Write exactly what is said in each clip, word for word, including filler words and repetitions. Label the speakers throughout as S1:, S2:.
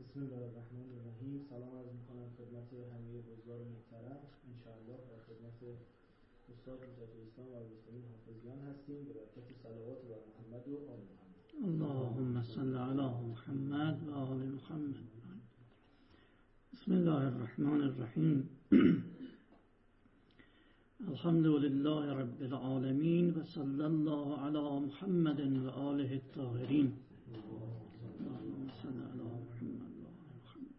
S1: بسم الله الرحمن الرحیم. سلام عرض میکنم خدمت همه بزرگوار محترم. انشاءالله در خدمت استاد مجدد اسلام و المسلمین حافظیان هستیم به برکت صلوات بر محمد و آل محمد.
S2: اللهم صل علی محمد و آل محمد. بسم الله الرحمن الرحیم. الحمد لله رب العالمین و صلی الله علی محمد و آله الطاهرین. اللهم صل علی محمد و آل محمد.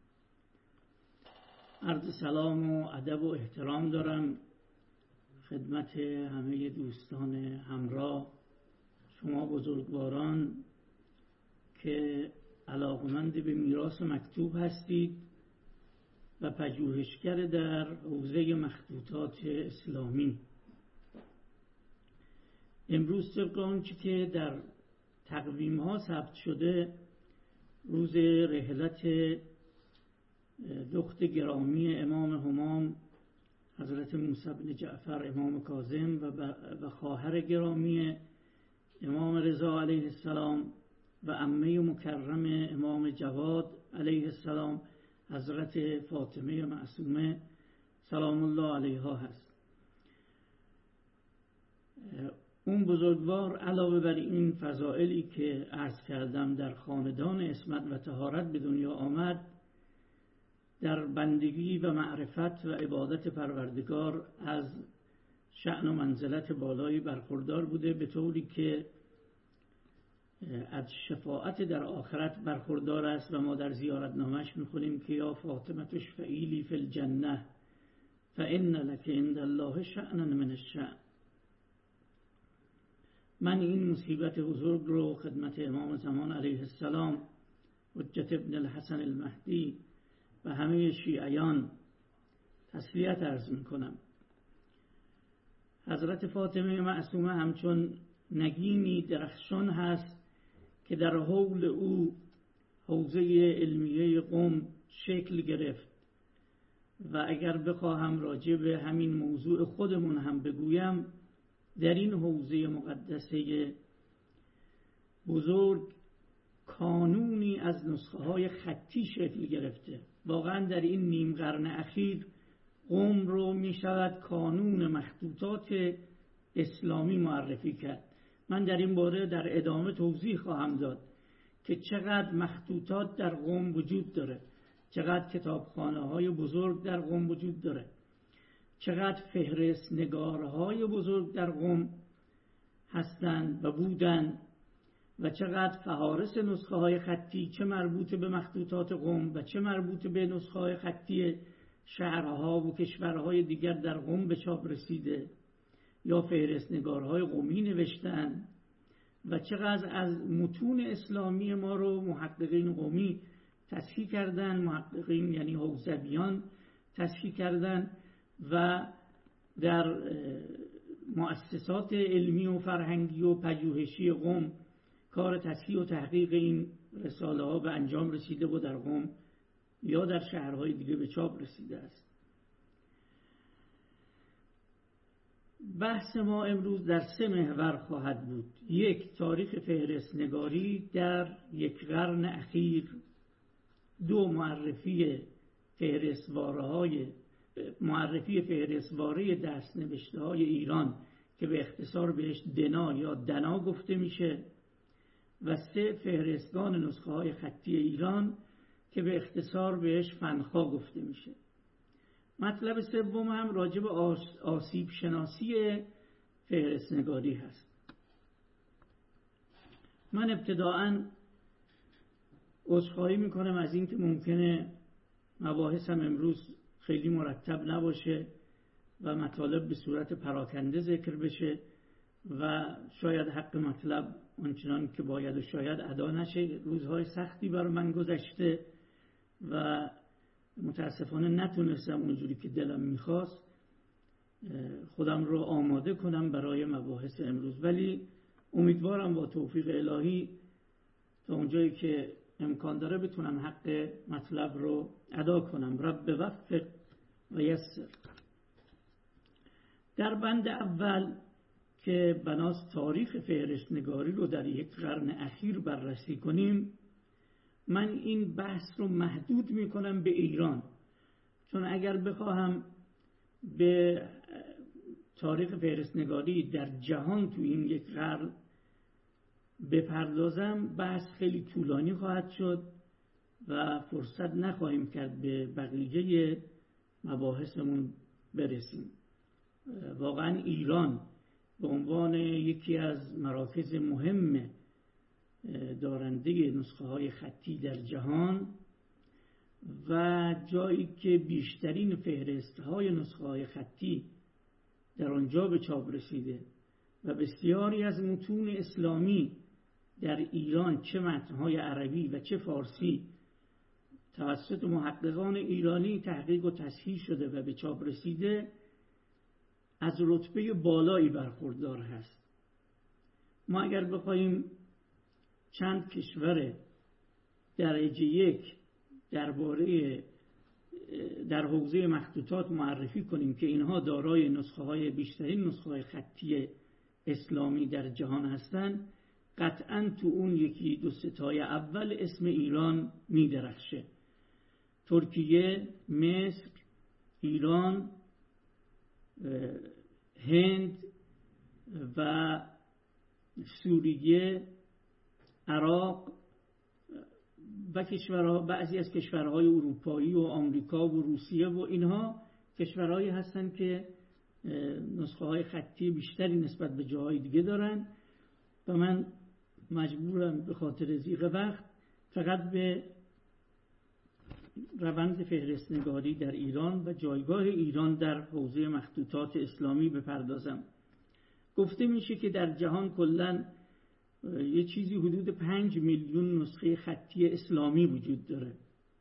S2: عرض سلام و ادب و احترام دارم خدمت همه دوستان همراه، شما بزرگواران که علاقمند به میراث مکتوب هستید و پژوهشگر در حوزه مخطوطات اسلامی. امروز طبق آنچه که در تقویم ها ثبت شده روز رحلت دختر گرامی امام همام حضرت موسی بن جعفر امام کاظم و خواهر گرامی امام رضا علیه السلام و عمه مکرم امام جواد علیه السلام حضرت فاطمه معصومه سلام الله علیها هست. اون بزرگوار علاوه بر این فضائلی که عرض کردم در خاندان عصمت و طهارت به دنیا آمد، در بندگی و معرفت و عبادت پروردگار از شأن و منزلت بالایی برخوردار بوده، به طوری که از شفاعت در آخرت برخوردار است و ما در زیارتنامش میخونیم که یا فاطمه اشفعیلی فی الجنه فإن لک عند الله شأنا من الشأن. من این مصیبت بزرگ رو خدمت امام زمان علیه السلام حجت ابن الحسن المهدی و همه شیعیان تسلیت عرض میکنم. حضرت فاطمه معصومه همچون نگینی درخشان هست که در حول او حوزه علمیه قم شکل گرفت و اگر بخواهم راجع به همین موضوع خودمون هم بگویم، در این حوزه مقدسه بزرگ کانونی از نسخه های خطی شکل گرفته. واقعا در این نیم قرن اخیر قم رو می شود کانون مخطوطات اسلامی معرفی کرد. من در این باره در ادامه توضیح خواهم داد که چقدر مخطوطات در قم وجود داره، چقدر کتابخانه های بزرگ در قم وجود داره، چقدر فهرست نگارهای بزرگ در قم هستند و بودند و چقدر فهارس نسخه های خطی چه مربوط به مخطوطات قم و چه مربوط به نسخه های خطی شهرها و کشورهای دیگر در قم به چاپ رسیده یا فهرست نگارهای قمی نوشتن و چقدر از متون اسلامی ما رو محققین قمی تصحیح کردن، محققین یعنی حوزویان تصحیح کردن و در مؤسسات علمی و فرهنگی و پژوهشی قم کار تصحیح و تحقیق این رساله ها به انجام رسیده و در قم یا در شهرهای دیگه به چاپ رسیده است. بحث ما امروز در سه محور خواهد بود. یک، تاریخ فهرست نگاری در یک قرن اخیر. دو، معرفی فهرستواره های معرفی فهرستواره دست نوشته های ایران که به اختصار بهش دنا یا دنا گفته میشه. و سه، فهرستگان نسخه های خطی ایران که به اختصار بهش فنخا گفته میشه. مطلب سوم هم راجع به آسیب شناسی فهرست نگاری هست. من ابتداعاً عذرخواهی میکنم از این که ممکنه مباحثم امروز خیلی مرتب نباشه و مطالب به صورت پراکنده ذکر بشه و شاید حق مطلب آنچنان که باید و شاید ادا نشه. روزهای سختی بر من گذشته و متاسفانه نتونستم اونجوری که دلم میخواست خودم رو آماده کنم برای مباحث امروز، ولی امیدوارم با توفیق الهی تا اونجایی که امکان داره بتونم حق مطلب رو ادا کنم. رب وفق و یسر. در بند اول که بناست تاریخ فهرست نگاری رو در یک قرن اخیر بررسی کنیم، من این بحث رو محدود میکنم به ایران، چون اگر بخواهم به تاریخ فهرست‌نگاری در جهان تو این یک قرن بپردازم بحث خیلی طولانی خواهد شد و فرصت نخواهیم کرد به بقیه مباحثمون برسیم. واقعا ایران به عنوان یکی از مراکز مهم دارنده نسخه های خطی در جهان و جایی که بیشترین فهرست های نسخه های خطی در آنجا به چاپ رسیده و بسیاری از متون اسلامی در ایران چه متن‌های عربی و چه فارسی توسط محققان ایرانی تحقیق و تصحیح شده و به چاپ رسیده، از رتبه بالایی برخوردار هست. ما اگر بخوایم چند کشور درجه یک درباره در حوزه مخطوطات معرفی کنیم که اینها دارای نسخه های بیشترین نسخه های خطی اسلامی در جهان هستند، قطعاً تو اون یکی دو ستای اول اسم ایران می درخشه. ترکیه، مصر، ایران، هند و سوریه، عراق و کشورها، بعضی از کشورهای اروپایی و آمریکا و روسیه و اینها کشورهایی هستند که نسخه های خطی بیشتری نسبت به جاهای دیگه دارن و من مجبورم به خاطر ضیق وقت فقط به روند فهرست‌نگاری در ایران و جایگاه ایران در حوزه مخطوطات اسلامی بپردازم. گفته میشه که در جهان کلاً یه چیزی حدود پنج میلیون نسخه خطی اسلامی وجود داره.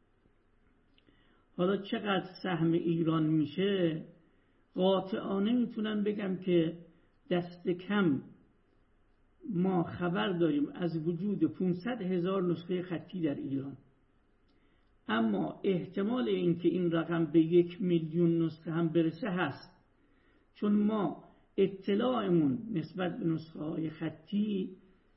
S2: حالا چقدر سهم ایران میشه؟ قاطعانه میتونم بگم که دست کم ما خبر داریم از وجود پانصد هزار نسخه خطی در ایران، اما احتمال اینکه این رقم به یک میلیون نسخه هم برسه هست، چون ما اطلاعمون نسبت به نسخه های خطی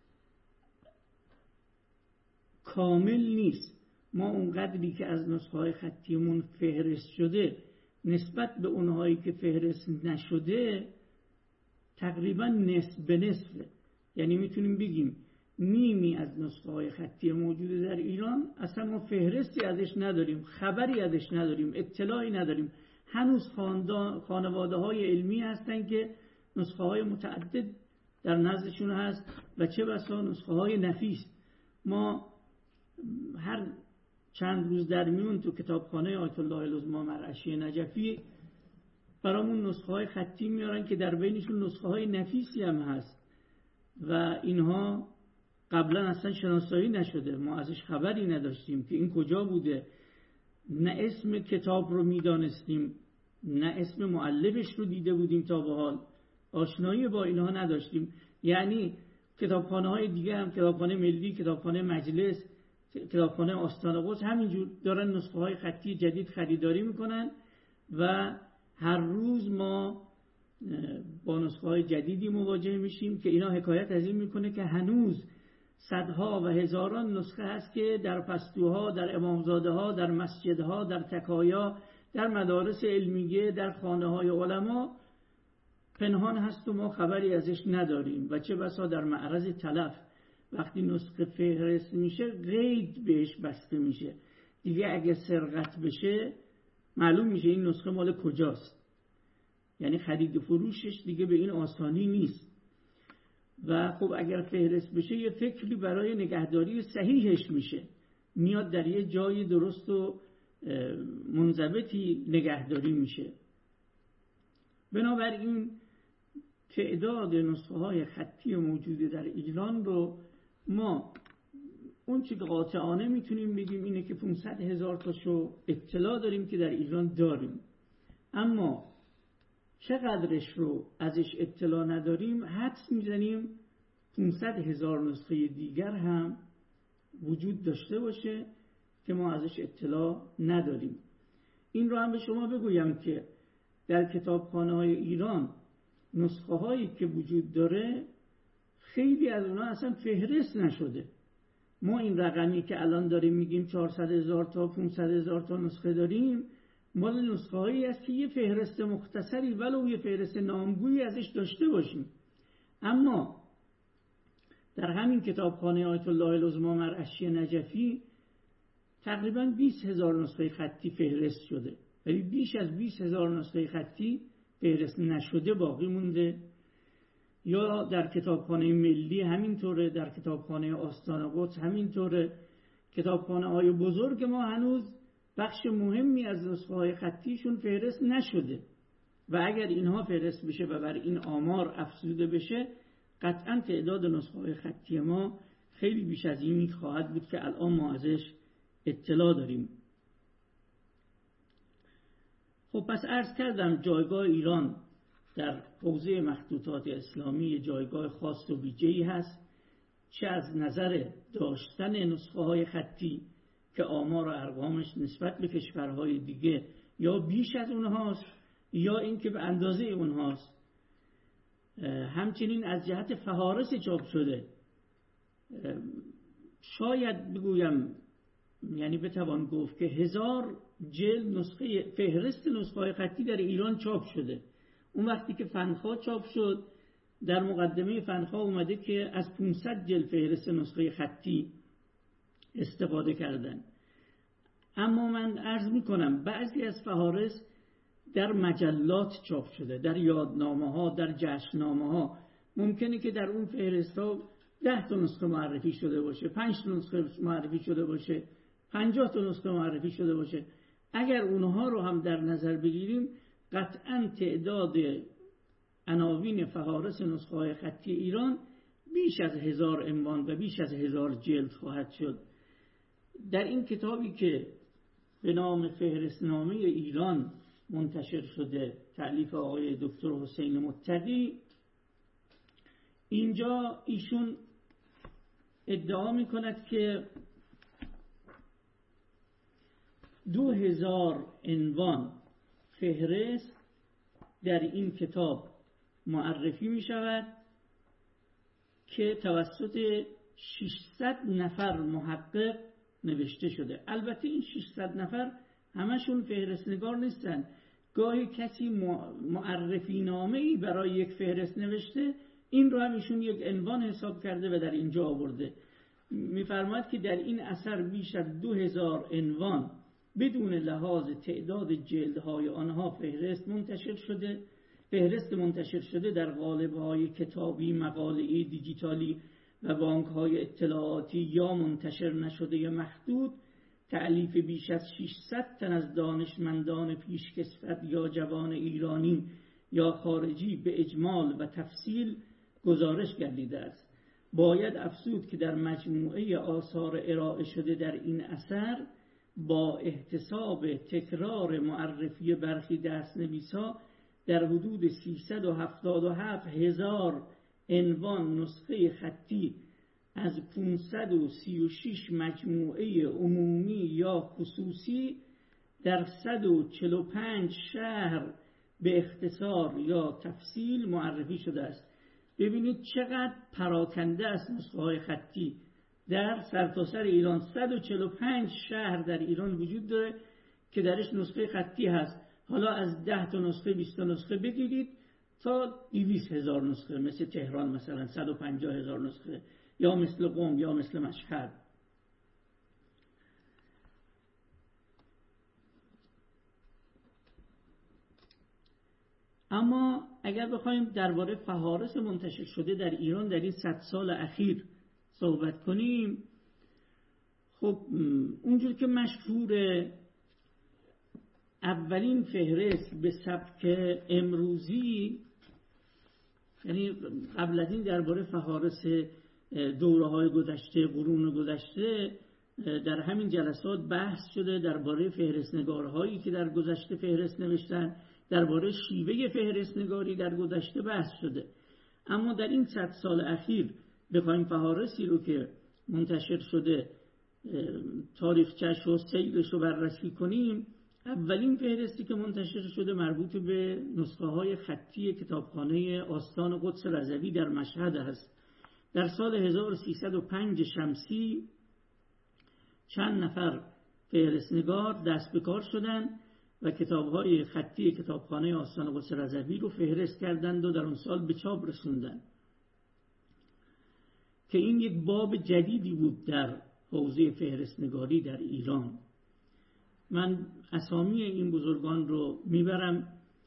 S2: کامل نیست. ما اونقدری که از نسخه های خطیمون فهرست شده نسبت به اونهایی که فهرست نشده تقریبا نصف به نصفه. یعنی میتونیم بگیم نیمی از نسخه های خطی موجوده در ایران اصلا ما فهرستی ازش نداریم، خبری ازش نداریم، اطلاعی نداریم. هنوز خانواده های علمی هستن که نسخه های متعدد در نزدشون هست و چه بسا نسخه های نفیس. ما هر چند روز در میون تو کتابخانه آیت الله العظمی مرعشی نجفی برامون نسخه های خطی میارن که در بینشون نسخه های نفیسی هم هست و اینها قبلا اصلا شناسایی نشده، ما ازش خبری نداشتیم که این کجا بوده، نه اسم کتاب رو میدانستیم نه اسم مؤلفش رو دیده بودیم، تا به حال آشنایی با اینها نداشتیم. یعنی کتابخانه های دیگه هم، کتابخانه ملی، کتابخانه مجلس، کتابخانه آستان قدس همینجور دارن نسخه های خطی جدید خریداری میکنن و هر روز ما با نسخه های جدیدی مواجه میشیم که اینا حکایت از این میکنه که هنوز صدها و هزاران نسخه هست که در پستوها، در امامزاده ها، در مسجدها، در تکایا، در مدارس علمیه، در خانه های علما پنهان هست و ما خبری ازش نداریم و چه بسا در معرض تلف. وقتی نسخه فهرست میشه قید بهش بسته میشه دیگه، اگه سرقت بشه معلوم میشه این نسخه مال کجاست. یعنی خرید و فروشش دیگه به این آسانی نیست و خب اگر فهرست بشه یه فکری برای نگهداری صحیحش میشه، میاد در یه جای درست و منضبطی نگهداری میشه. بنابراین تعداد نسخه های خطی موجوده در ایران رو ما اون چی که قاطعانه میتونیم بگیم اینه که پانصد هزار تاشو اطلاع داریم که در ایران داریم، اما چقدرش رو ازش اطلاع نداریم حدس میزنیم پانصد هزار نسخه دیگر هم وجود داشته باشه که ما ازش اطلاع نداریم. این رو هم به شما بگویم که در کتابخانه های ایران نسخه هایی که وجود داره خیلی از اونها اصلا فهرست نشده. ما این رقمی که الان داریم میگیم چهارصد هزار تا پانصد هزار تا نسخه داریم، مال نسخه هایی است که یه فهرست مختصری ولو یه فهرست نامگویی ازش داشته باشیم. اما در همین کتابخانه آیت الله العظمی مرعشی نجفی تقریباً بیست هزار نسخه خطی فهرست شده، ولی بیش از بیست هزار نسخه خطی فهرست نشده باقی مونده. یا در کتابخانه ملی همینطوره، در کتابخانه آستان قدس همینطوره. کتابخانه های بزرگ ما هنوز بخش مهمی از نسخه های خطیشون فهرست نشده و اگر اینها فهرست بشه و بر این آمار افزوده بشه، قطعا تعداد نسخه های خطی ما خیلی بیش از این خواهد بود که الان ما ازش اطلاع داریم. خب پس عرض کردم جایگاه ایران در حوزه مخطوطات اسلامی جایگاه خاص و ویژه‌ای هست، چه از نظر داشتن نسخه های خطی که آمار و ارقامش نسبت به کشورهای دیگه یا بیش از اونهاست یا اینکه به اندازه اونهاست، همچنین از جهت فهارس چاپ شده. شاید بگویم یعنی بتوان گفت که هزار جلد نسخه فهرست نسخه های خطی در ایران چاپ شده. اون وقتی که فنخواه چاپ شد در مقدمه فنخواه اومده که از پانصد جلد فهرست نسخه خطی استفاده کردن. اما من عرض میکنم بعضی از فهارس در مجلات چاپ شده، در یادنامه ها، در جشننامه ها. ممکنه که در اون فهرست ها ده تا نسخه معرفی شده باشه، پنج تا نسخه معرفی شده باشه، پنجاه تا نسخه معرفی شده باشه. اگر اونها رو هم در نظر بگیریم قطعاً تعداد عناوین فهارس نسخه های خطی ایران بیش از هزار عنوان و بیش از هزار جلد خواهد شد. در این کتابی که به نام فهرستنامه ایران منتشر شده، تألیف آقای دکتر حسین متقی، اینجا ایشون ادعا می کند که دو هزار عنوان فهرست در این کتاب معرفی می شود که توسط ششصد نفر محقق نوشته شده. البته این ششصد نفر همشون فهرست نگار نیستن. گاهی کسی معرفی نامه‌ای برای یک فهرست نوشته، این رو هم ایشون یک عنوان حساب کرده و در اینجا آورده. می‌فرماید که در این اثر بیش از دو هزار عنوان بدون لحاظ تعداد جلدهای آنها فهرست منتشر شده فهرست منتشر شده در قالب‌های کتابی، مقاله‌ای، دیجیتالی و بانک‌های اطلاعاتی یا منتشر نشده یا محدود، تألیف بیش از ششصد تن از دانشمندان پیشکسوت یا جوان ایرانی یا خارجی به اجمال و تفصیل گزارش گردیده است. باید افزود که در مجموعه آثار ارائه شده در این اثر با احتساب تکرار معرفی برخی دست‌نویس‌ها در حدود سیصد و هفتاد و هفت هزار عنوان نسخه خطی از پانصد و سی و شش مجموعه عمومی یا خصوصی در صد و چهل و پنج شهر به اختصار یا تفصیل معرفی شده است. ببینید چقدر پراکنده است نسخه های خطی در سرتاسر ایران. صد و چهل و پنج شهر در ایران وجود داره که درش نسخه خطی هست. حالا از ده تا نسخه بیست تا نسخه بگیرید تا دویست هزار نسخه، مثل تهران مثلا صد و پنجاه هزار نسخه، یا مثل قم یا مثل مشهد. اما اگر بخوایم درباره فهارس منتشر شده در ایران در این صد سال اخیر صحبت کنیم، خب اونجور که مشهور اولین فهرست به سبک امروزی، یعنی قبل از این درباره فهارس دوره‌های گذشته، قرون گذشته در همین جلسات بحث شده، درباره فهرست‌نگارهایی که در گذشته فهرست نوشتن، درباره شیوه فهرست‌نگاری در گذشته بحث شده. اما در این صد سال اخیر بخوایم فهارسی رو که منتشر شده تاریخچه‌اش و سیرش رو بررسی کنیم، اولین فهرستی که منتشر شده مربوط به نسخه های خطی کتابخانه آستان قدس رضوی در مشهد است. در سال هزار و سیصد و پنج شمسی چند نفر فهرستنگار دست به کار شدند و کتاب‌های خطی کتابخانه آستان قدس رضوی رو فهرست کردند و در اون سال به چاپ رسوندند که این یک باب جدیدی بود در حوزه فهرستنگاری در ایران. من اسامی این بزرگان رو میبرم.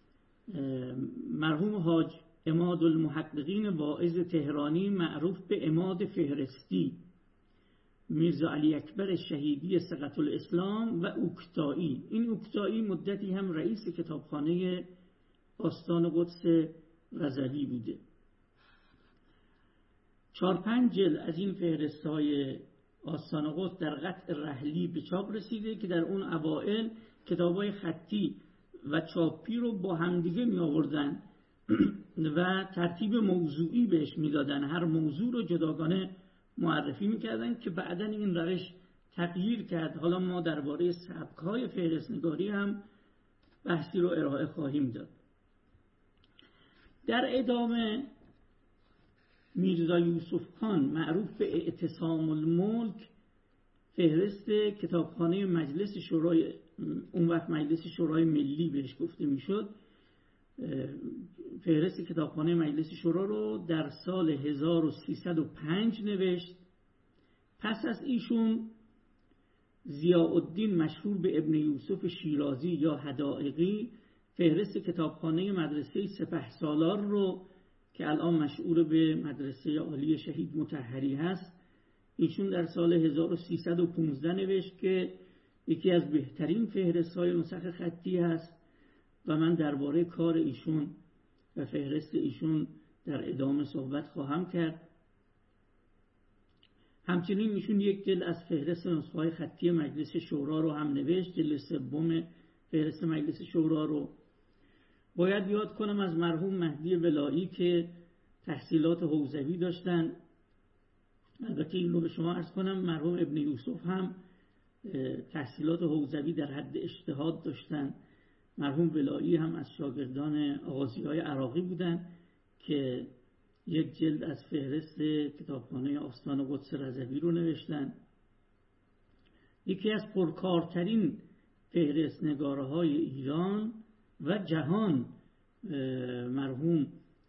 S2: مرحوم حاج عماد المحققین واعظ تهرانی معروف به عماد فهرستی، میرزا علی اکبر شهیدی ثقة الاسلام و اوکتایی. این اوکتایی مدتی هم رئیس کتابخانه آستان قدس رضوی بوده. چهار پنج جلد از این فهرست‌های آستان قدس در قطع رحلی به چاپ رسیده که در اون اوائل کتاب‌های خطی و چاپی رو با همدیگه می آوردن و ترتیب موضوعی بهش میدادن، هر موضوع رو جداگانه معرفی میکردن که بعداً این روش تغییر کرد. حالا ما درباره سبک‌های فهرستنگاری هم بحثی رو ارائه خواهیم داد. در ادامه میرزا یوسف خان معروف به اعتصام الملک، فهرست کتابخانه مجلس شورای، اون وقت مجلس شورای ملی بهش گفته میشد، فهرست کتابخانه مجلس شورا رو در سال هزار و سیصد و پنج نوشت. پس از ایشون ضیاءالدین مشهور به ابن یوسف شیرازی یا حدائقی فهرست کتابخانه مدرسه سپهسالار رو که الان مشهور به مدرسه عالی شهید مطهری هست، ایشون در سال هزار و سیصد و پانزده نوشت که یکی از بهترین فهرست‌های نسخ خطی هست و من درباره کار ایشون و فهرست ایشون در ادامه صحبت خواهم کرد. همچنین ایشون یک جلد از فهرست نسخه‌های خطی مجلس شورا رو هم نوشت، جلد سوم فهرست مجلس شورا رو. باید یاد کنم از مرحوم مهدی ولایی که تحصیلات حوزوی داشتن. البته این رو به شما عرض کنم مرحوم ابن یوسف هم تحصیلات حوزوی در حد اجتهاد داشتن. مرحوم ولایی هم از شاگردان آغازی‌های عراقی بودن که یک جلد از فهرست کتابخانه آستان قدس رضوی رو نوشتن. یکی از پرکارترین فهرست نگاره‌های ایران و جهان مرحوم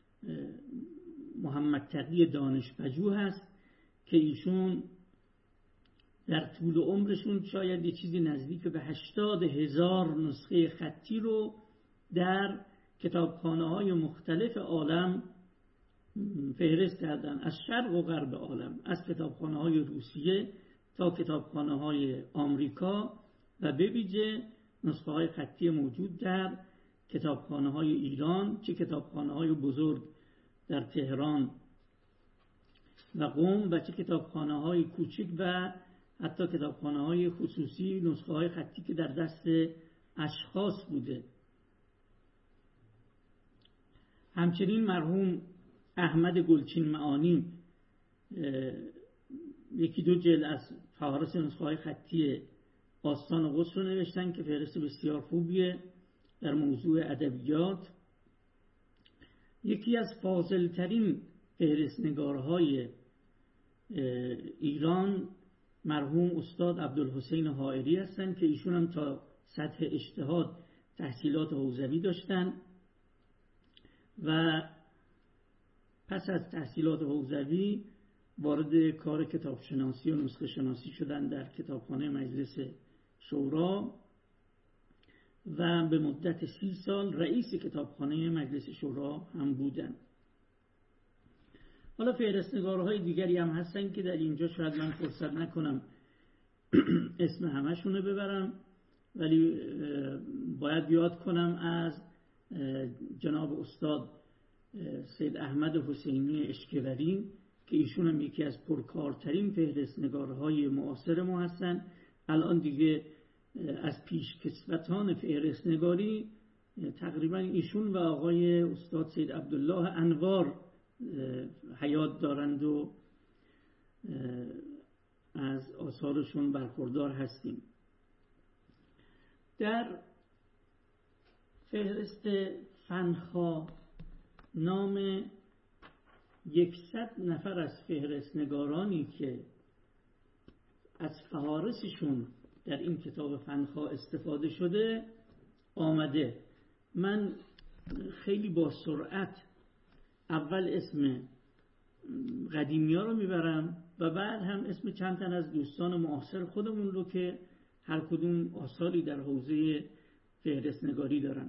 S2: محمد تقی دانشپژوه هست که ایشون در طول عمرشون شاید یه چیزی نزدیک به هشتاد هزار نسخه خطی رو در کتابخانه‌های مختلف عالم فهرست کردن، از شرق و غرب عالم، از کتابخانه‌های روسیه تا کتابخانه‌های آمریکا و به ویژه نسخه‌های خطی موجود در کتابخانه‌های ایران، چه کتابخانه‌های بزرگ در تهران و قم و چه کتابخانه‌های کوچک و حتی کتابخانه‌های خصوصی، نسخه‌های خطی که در دست اشخاص بوده. همچنین مرحوم احمد گلچین معانی یکی دو جلد از فهرست نسخه‌های خطی آستان قدس رو نوشتن که فهرست بسیار خوبیه در موضوع ادبیات. یکی از فاضل‌ترین فهرست‌نگارهای ایران مرحوم استاد عبدالحسین حائری هستند که ایشون هم تا سطح اجتهاد تحصیلات حوزوی داشتن و پس از تحصیلات حوزوی وارد کار کتابشناسی و نسخه شناسی شدن در کتابخانه مجلس شورا و به مدت سی سال رئیس کتابخانه مجلس شورا هم بودن. حالا فهرست‌نگارهای دیگری هم هستن که در اینجا شاید من فرصت نکنم اسم همشونه ببرم، ولی باید یاد کنم از جناب استاد سید احمد حسینی اشکوری که ایشون هم یکی از پرکارترین فهرست‌نگارهای معاصر ما هستن. الان دیگه از پیشکسوتان فهرست‌نگاری تقریبا ایشون و آقای استاد سید عبدالله انوار حیات دارند و از آثارشون برخوردار هستیم. در فهرست فنخواه نام یکصد نفر از فهرست‌نگارانی که از فهارسشون در این کتاب فنخواه استفاده شده آمده. من خیلی با سرعت اول اسم قدیمی ها رو میبرم و بعد هم اسم چند تن از دوستان معاصر خودمون رو که هر کدوم آثاری در حوزه فهرست نگاری دارن.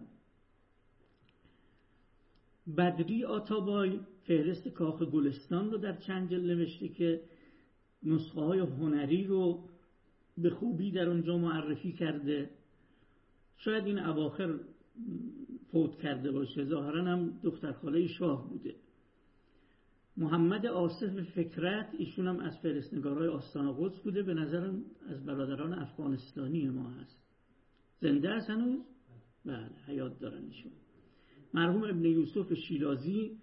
S2: بدری آتابای فهرست کاخ گلستان رو در چند جلد نوشته که نسخه های هنری رو به خوبی در اونجا معرفی کرده. شاید این اواخر فوت کرده باشه، ظاهرا هم دختر خاله شاه بوده. محمد آصف فکرت، ایشون هم از فهرستنگارهای آستان قدس بوده، به نظرم از برادران افغانستانی ما هست. زنده است هنوز؟ بله، حیات دارن ایشون. مرحوم ابن یوسف شیرازی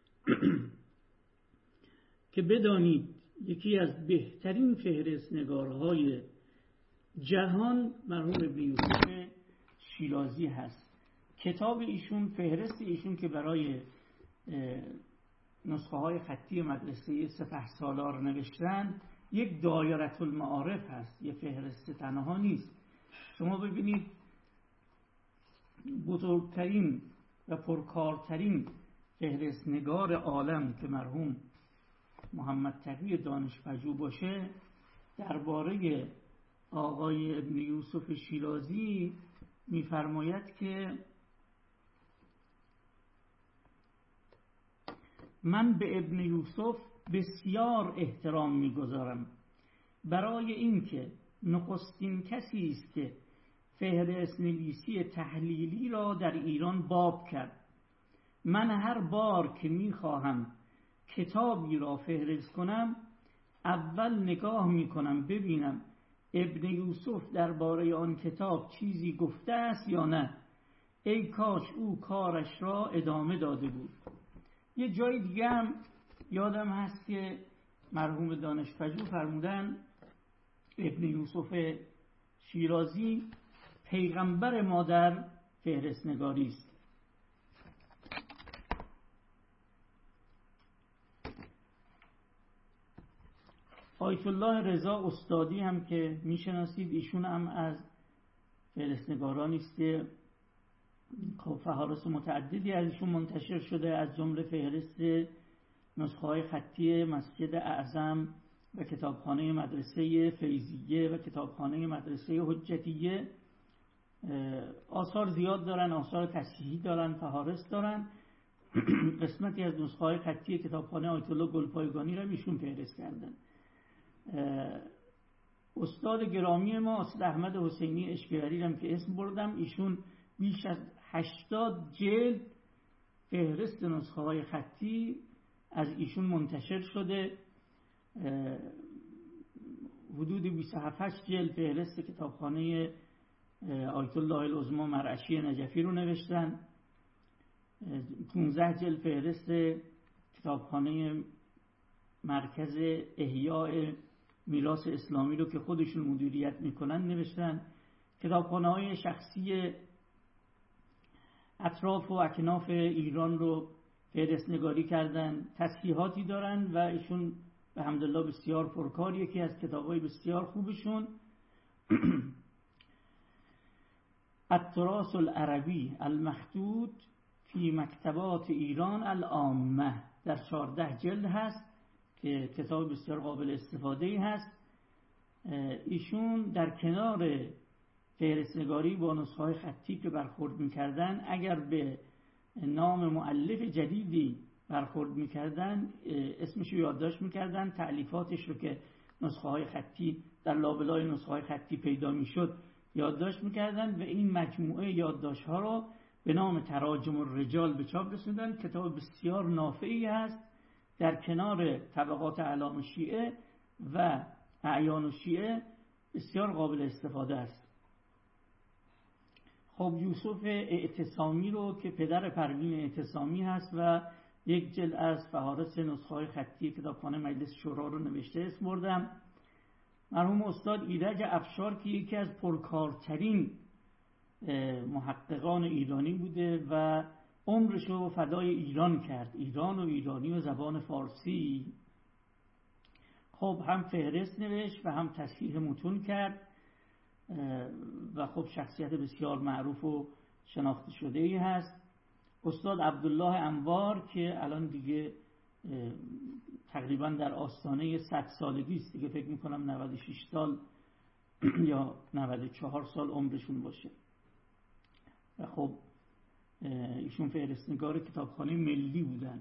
S2: که بدانید یکی از بهترین فهرستنگارهای جهان مرحوم ابن یوسف شیرازی هست. کتاب ایشون، فهرست ایشون که برای نسخه های خطی مدرسه سپهسالار نوشتن، یک دایره المعارف هست، یه فهرست تنها نیست. شما ببینید بزرگترین و پرکارترین فهرستنگار عالم که مرحوم محمد تقی دانشپژوه باشه، درباره آقای ابن یوسف شیرازی می‌فرماید که من به ابن یوسف بسیار احترام می‌گذارم، برای اینکه نخستین کسی است که فهرست نویسی تحلیلی را در ایران باب کرد. من هر بار که می‌خواهم کتابی را فهرست کنم، اول نگاه می‌کنم ببینم ابن یوسف درباره آن کتاب چیزی گفته است یا نه. ای کاش او کارش را ادامه داده بود. یه جای دیگه هم یادم هست که مرحوم دانشپژوه فرمودن ابن یوسف شیرازی پیغمبر ما در فهرست نگاری است. آیت الله رضا استادی هم که میشناسید، ایشون هم از فهرستنگارانی است که فهارس متعددی ازشون منتشر شده، از جمله فهرست نسخه های خطی مسجد اعظم و کتابخانه مدرسه فیضیه و کتابخانه مدرسه حجتیه. آثار زیاد دارن، آثار تصحیحی دارن، فهارس دارن. قسمتی از نسخه های خطی کتابخانه آیت الله گلپایگانی را ایشون فهرست کردن. استاد گرامی ما استاد احمد حسینی اشکیاری هم که اسم بردم، ایشون بیش از هشتاد جلد فهرست نسخه های خطی از ایشون منتشر شده. حدود بیست و هفت جلد فهرست کتابخانه آیت الله العظمی مرعشی نجفی رو نوشتن. پانزده جلد فهرست کتابخانه مرکز احیاء میراث اسلامی رو که خودشون مدیریت میکنن نوشتن. کتابخانه های شخصی اطراف و اکناف ایران رو فهرست نگاری کردن، تصحیحاتی دارن و ایشون به حمدالله بسیار پرکار. یکی از کتابای بسیار خوبشون التراث العربی المخطوط فی مکتبات ایران العامه در چهارده جلد هست که کتاب بسیار قابل استفاده‌ای هست. ایشون در کنار فهرستنگاری با نسخه‌های خطی که برخورد می‌کردن، اگر به نام مؤلف جدیدی برخورد می‌کردن اسمش رو یادداشت می‌کردن، تألیفاتش رو که نسخه‌های خطی در لابلای نسخه‌های خطی پیدا می‌شد یادداشت می‌کردن و این مجموعه یادداشت‌ها رو به نام تراجم الرجال به چاپ رسوندن. کتاب بسیار نافعی است، در کنار طبقات اعلام شیعه و اعیان شیعه بسیار قابل استفاده است. خب یوسف اعتصامی رو که پدر پروین اعتصامی هست و یک جلد از فهارس نسخه های خطی کتابخانه مجلس شورا رو نوشته اسم بردم. مرحوم استاد ایرج افشار که یکی از پرکارترین محققان ایرانی بوده و عمرش رو فدای ایران کرد، ایران و ایرانی و زبان فارسی. خب هم فهرست نوشت و هم تصحیح متون کرد و خب شخصیت بسیار معروف و شناخته شده ای هست. استاد عبدالله انوار که الان دیگه تقریبا در آستانه صد سالگی است دیگه، فکر میکنم نود و شش سال یا نود و چهار سال عمرشون باشه و خب ایشون فهرستنگار کتابخانه ملی بودن.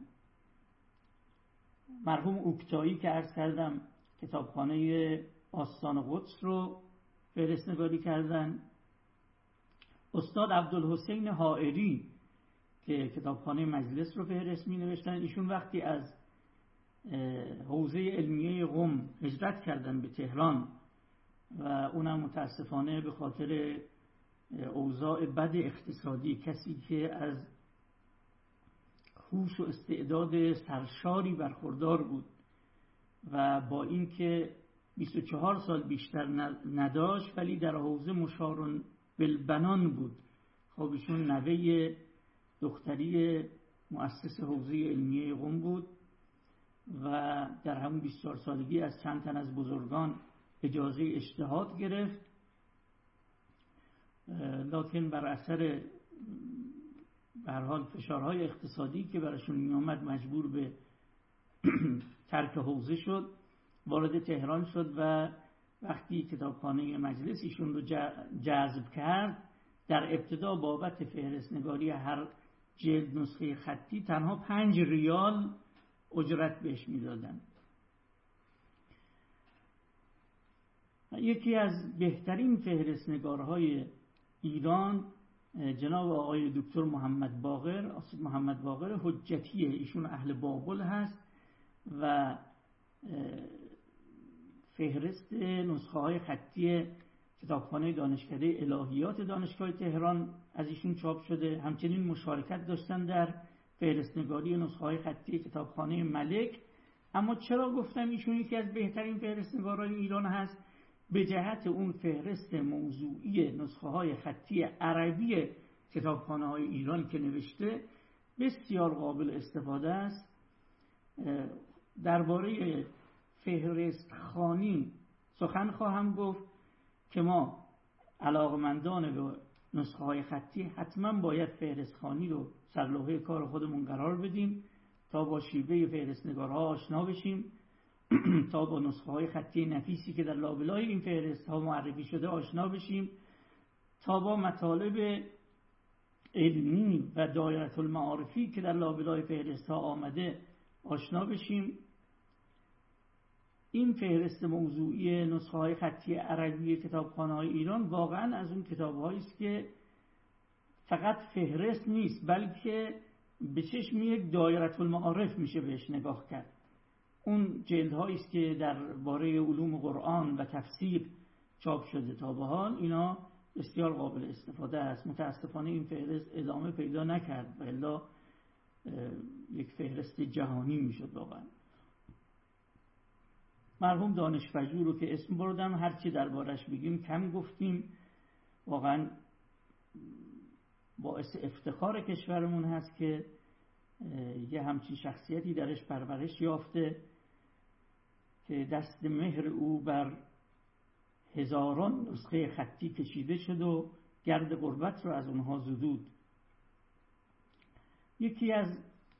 S2: مرحوم اوکتایی که عرض کردم کتابخانه آستان قدس رو فهرستنگاری کردن. استاد عبدالحسین حائری که کتابخانه مجلس رو فهرست می نوشتن، ایشون وقتی از حوزه علمیه قم هجرت کردن به تهران و اونم متاسفانه به خاطر اوضاع بد اقتصادی، کسی که از هوش و استعداد سرشاری برخوردار بود و با اینکه بیست و چهار سال بیشتر نداشت ولی در حوزه مشار بالبنان بود. خب ایشون نوه دختری مؤسس حوزه علمیه قم بود و در همون بیست و چهار سالگی از چند تن از بزرگان اجازه اجتهاد گرفت، لکن بر اثر به هر حال فشارهای اقتصادی که براشون می آمد مجبور به ترک حوزه شد، وارد تهران شد و وقتی کتابخانه مجلس ایشون رو جذب کرد، در ابتدا بابت فهرستنگاری هر جلد نسخه خطی تنها پنج ریال اجرت بهش میدادن. یکی از بهترین فهرستنگارهای ایران جناب آقای دکتر محمد باقر، استاد محمد باقر حجتیه، ایشون اهل بابل هست و فهرست نسخه های خطی کتابخانه دانشکده الهیات دانشگاه تهران از ایشون چاپ شده. همچنین مشارکت داشتن در فهرستنگاری نسخه های خطی کتابخانه ملک. اما چرا گفتم ایشون یکی از بهترین فهرستنگارهای ایران هست؟ به جهت اون فهرست موضوعی نسخه های خطی عربی کتابخانه های ایران که نوشته بسیار قابل استفاده است. درباره فهرست خوانی سخن خواهم گفت که ما علاقمندان به نسخه های خطی حتما باید فهرست خوانی رو سرلوحه کار خودمون قرار بدیم تا با شیوه فهرستنگارها آشنا بشیم، تا با نسخه های خطی نفیسی که در لابلای این فهرست ها معرفی شده آشنا بشیم، تا با مطالب علمی و دایره المعارفی که در لابلای فهرست ها آمده آشنا بشیم. این فهرست موضوعی نسخه های خطی عربی کتابخانه های ایران واقعا از اون کتاب هایی است که فقط فهرست نیست بلکه به چشم یک دایره المعارف میشه بهش نگاه کرد. اون جلد هایی است که درباره علوم قرآن و تفسیر چاپ شده تا به حال، اینا بسیار قابل استفاده است. متاسفانه این فهرست ادامه پیدا نکرد و الا یک فهرست جهانی میشد واقعا. مرحوم دانشپژوه رو که اسم بردم، هرچی دربارش بگیم کم گفتیم. واقعا باعث افتخار کشورمون هست که یه همچین شخصیتی درش پرورش یافته که دست مهر او بر هزاران نسخه خطی کشیده شد و گرد غربت رو از اونها زدود. یکی از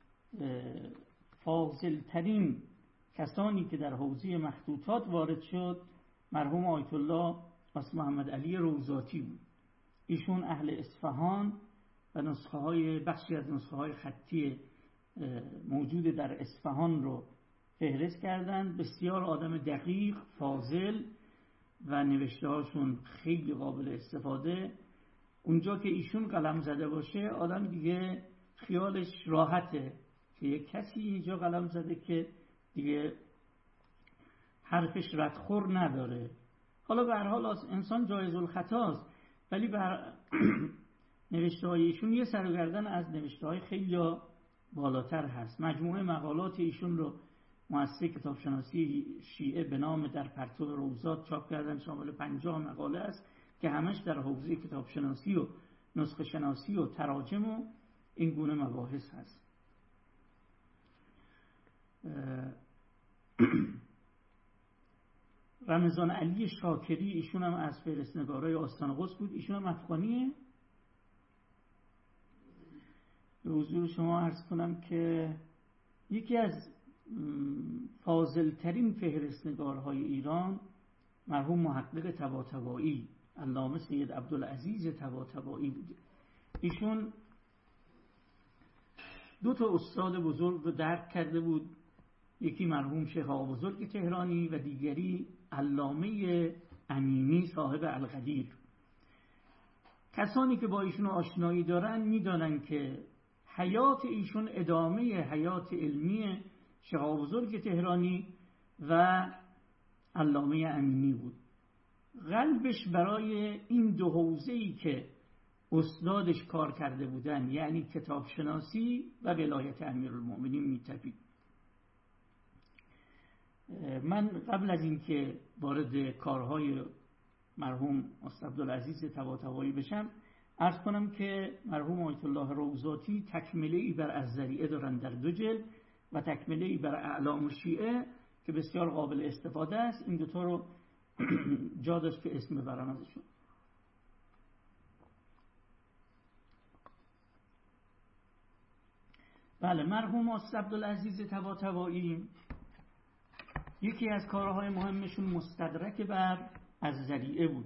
S2: فاضل‌ترین کسانی که در حوزه مخطوطات وارد شد مرحوم آیت الله قاسم محمد علی روضاتی بود. ایشون اهل اصفهان و نسخه های بخشی از نسخه های خطی موجود در اصفهان رو فهرست کردند. بسیار آدم دقیق، فاضل و نوشته هاشون خیلی قابل استفاده. اونجا که ایشون قلم زده باشه آدم دیگه خیالش راحته که یک کسی اینجا قلم زده که دیگه حرفش ردخور نداره. حالا به هر حال انسان جایز الخطاست، ولی بر نوشته های ایشون یه سر و گردن از نوشته های خیلی بالاتر هست. مجموعه مقالات ایشون رو مؤسسه کتابشناسی شیعه به نام در پرتو روضات چاپ کردن، شامل پنجاه مقاله است که همش در حوزه کتابشناسی و نسخه شناسی و تراجم و این گونه مباحث هست. رمضان علی شاکری، ایشون هم از فهرست‌نگارای آستان قدس بود. ایشون هم افغانیه. به حضور شما عرض کنم که یکی از فاضل‌ترین فهرست‌نگارهای ایران مرحوم محقق طباطبایی علامه سید عبدالعزیز طباطبایی بوده. ایشون دو تا استاد بزرگ رو درک کرده بود، یکی مرحوم شیخ آقا بزرگ تهرانی و دیگری علامه امینی صاحب القدیر. کسانی که با ایشون آشنایی دارن میدانن که حیات ایشون ادامه حیات علمی شیخ آقا بزرگ تهرانی و علامه امینی بود. قلبش برای این دو حوزه‌ای که استادش کار کرده بودن، یعنی کتابشناسی و ولایت امیرالمؤمنین میتپید. من قبل از اینکه وارد کارهای مرحوم استاد عبدالعزیز طباطبایی بشم عرض کنم که مرحوم آیت الله روضاتی تکمله‌ای بر الذریعه دارن در دو جلد و تکمله‌ای بر اعلام الشیعه که بسیار قابل استفاده است. این دوتا رو جا داشت که اسم ببرم ازشون. بله، مرحوم استاد عبدالعزیز طباطبایی یکی از کارهای مهمشون مستدرک بر الذریعه بود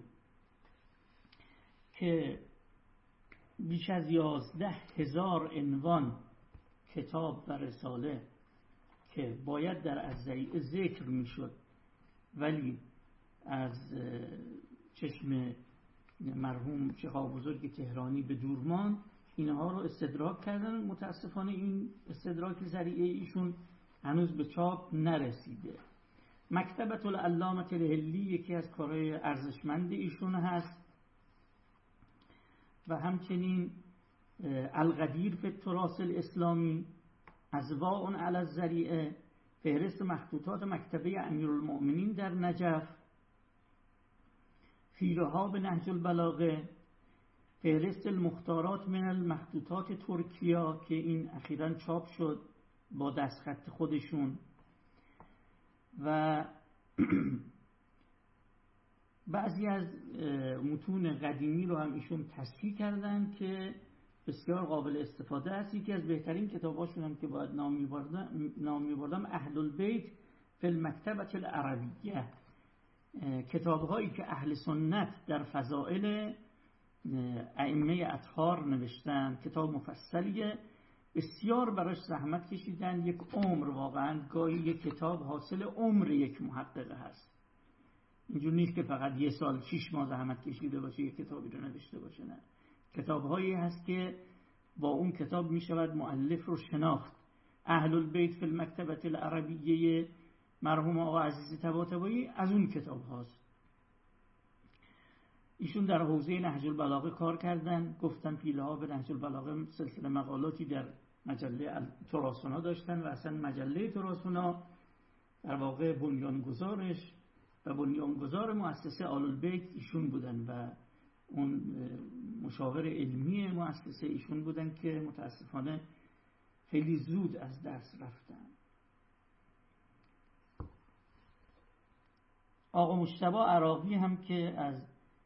S2: که بیش از یازده هزار عنوان کتاب و رساله که باید در الذریعه ذکر میشد ولی از چشم مرحوم شیخ آقا بزرگ تهرانی به دورمان اینها رو استدراک کردن. متاسفانه این استدراک ذریعه ایشون هنوز به چاپ نرسیده. مکتبة العلامة الحلی یکی از کارهای ارزشمند ایشون هست و همچنین القدیر فی التراث الاسلامی، اضواء علی الذریعه، فهرست مخطوطات مکتبه امیرالمؤمنین در نجف، فیرها به نهج البلاغه، فهرست المختارات من المخطوطات ترکیه که این اخیراً چاپ شد با دستخط خودشون، و بعضی از متون قدیمی رو هم ایشون تصحیح کردن که بسیار قابل استفاده است. یکی از بهترین کتاباشون هم که باید نام می‌بردم نام می‌بردم اهل البیت فی المکتبة العربیه، کتاب‌هایی که اهل سنت در فضائل ائمه اطهار نوشتن. کتاب مفصلیه، بسیار براش زحمت کشیدن، یک عمر، واقعا گاهی یک کتاب حاصل عمر یک محقق هست. اینجور نیست که فقط یه سال شش ماه زحمت کشیده باشه یک کتابی رو نوشته باشه، نه، کتاب‌هایی هست که با اون کتاب می شود مؤلف رو شناخت. اهل البیت فی المکتبة العربیه مرحوم آقا عزیز طباطبایی از اون کتاب هاست. ایشون در حوزه نهج البلاغه کار کردن، گفتن پیله ها به نهج البلاغه سلسله مقالاتی در مجله تراثنا داشتن و اصلا مجله تراثنا در واقع بنیانگذارش و بنیانگذار مؤسسه آل البیت ایشون بودن و اون مشاور علمی مؤسسه ایشون بودن که متاسفانه خیلی زود از دست رفتن. آقا مجتبی عراقی هم که از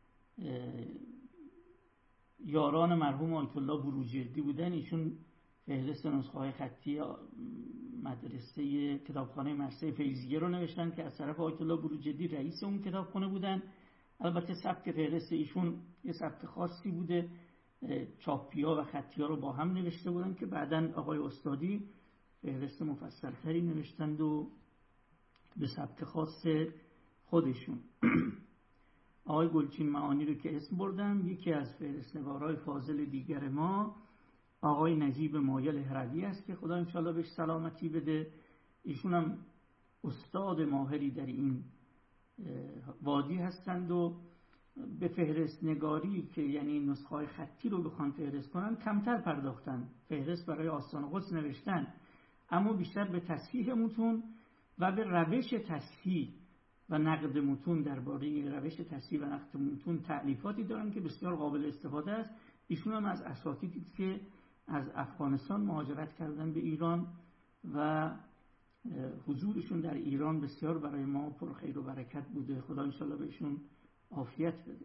S2: یاران مرحوم آیت الله بروجردی بودن، ایشون فهرست نسخه های خطی مدرسه کتابخانه مدرسه فیضیه رو نوشتن که از طرف آیت الله بروجردی رئیس اون کتابخانه بودن. البته سبک فهرست ایشون یه سبک خاصی بوده، چاپیا و خطیا رو با هم نوشته بودن که بعداً آقای استادی فهرست مفصل‌تری نوشتند و به سبک خاص خودشون. آقای گلچین معانی رو که اسم بردم، یکی از فهرست‌نگارای فاضل دیگر ما آقای نجیب مایل هروی است که خدا انشالله بهش سلامتی بده. ایشون هم استاد ماهری در این وادی هستند و به فهرست نگاری که یعنی نسخه‌های خطی رو بخوان فهرست کنن کمتر پرداختن. فهرست برای آستان قدس نوشتن اما بیشتر به تصحیح متون و به روش تصحیح و نقد متون، درباره روش تصحیح و نقد متون تألیفاتی دارن که بسیار قابل استفاده است. ایشون هم از اساتیدی که از افغانستان مهاجرت کردن به ایران و حضورشون در ایران بسیار برای ما پر خیر و برکت بوده. خدا انشالله بهشون عافیت بده.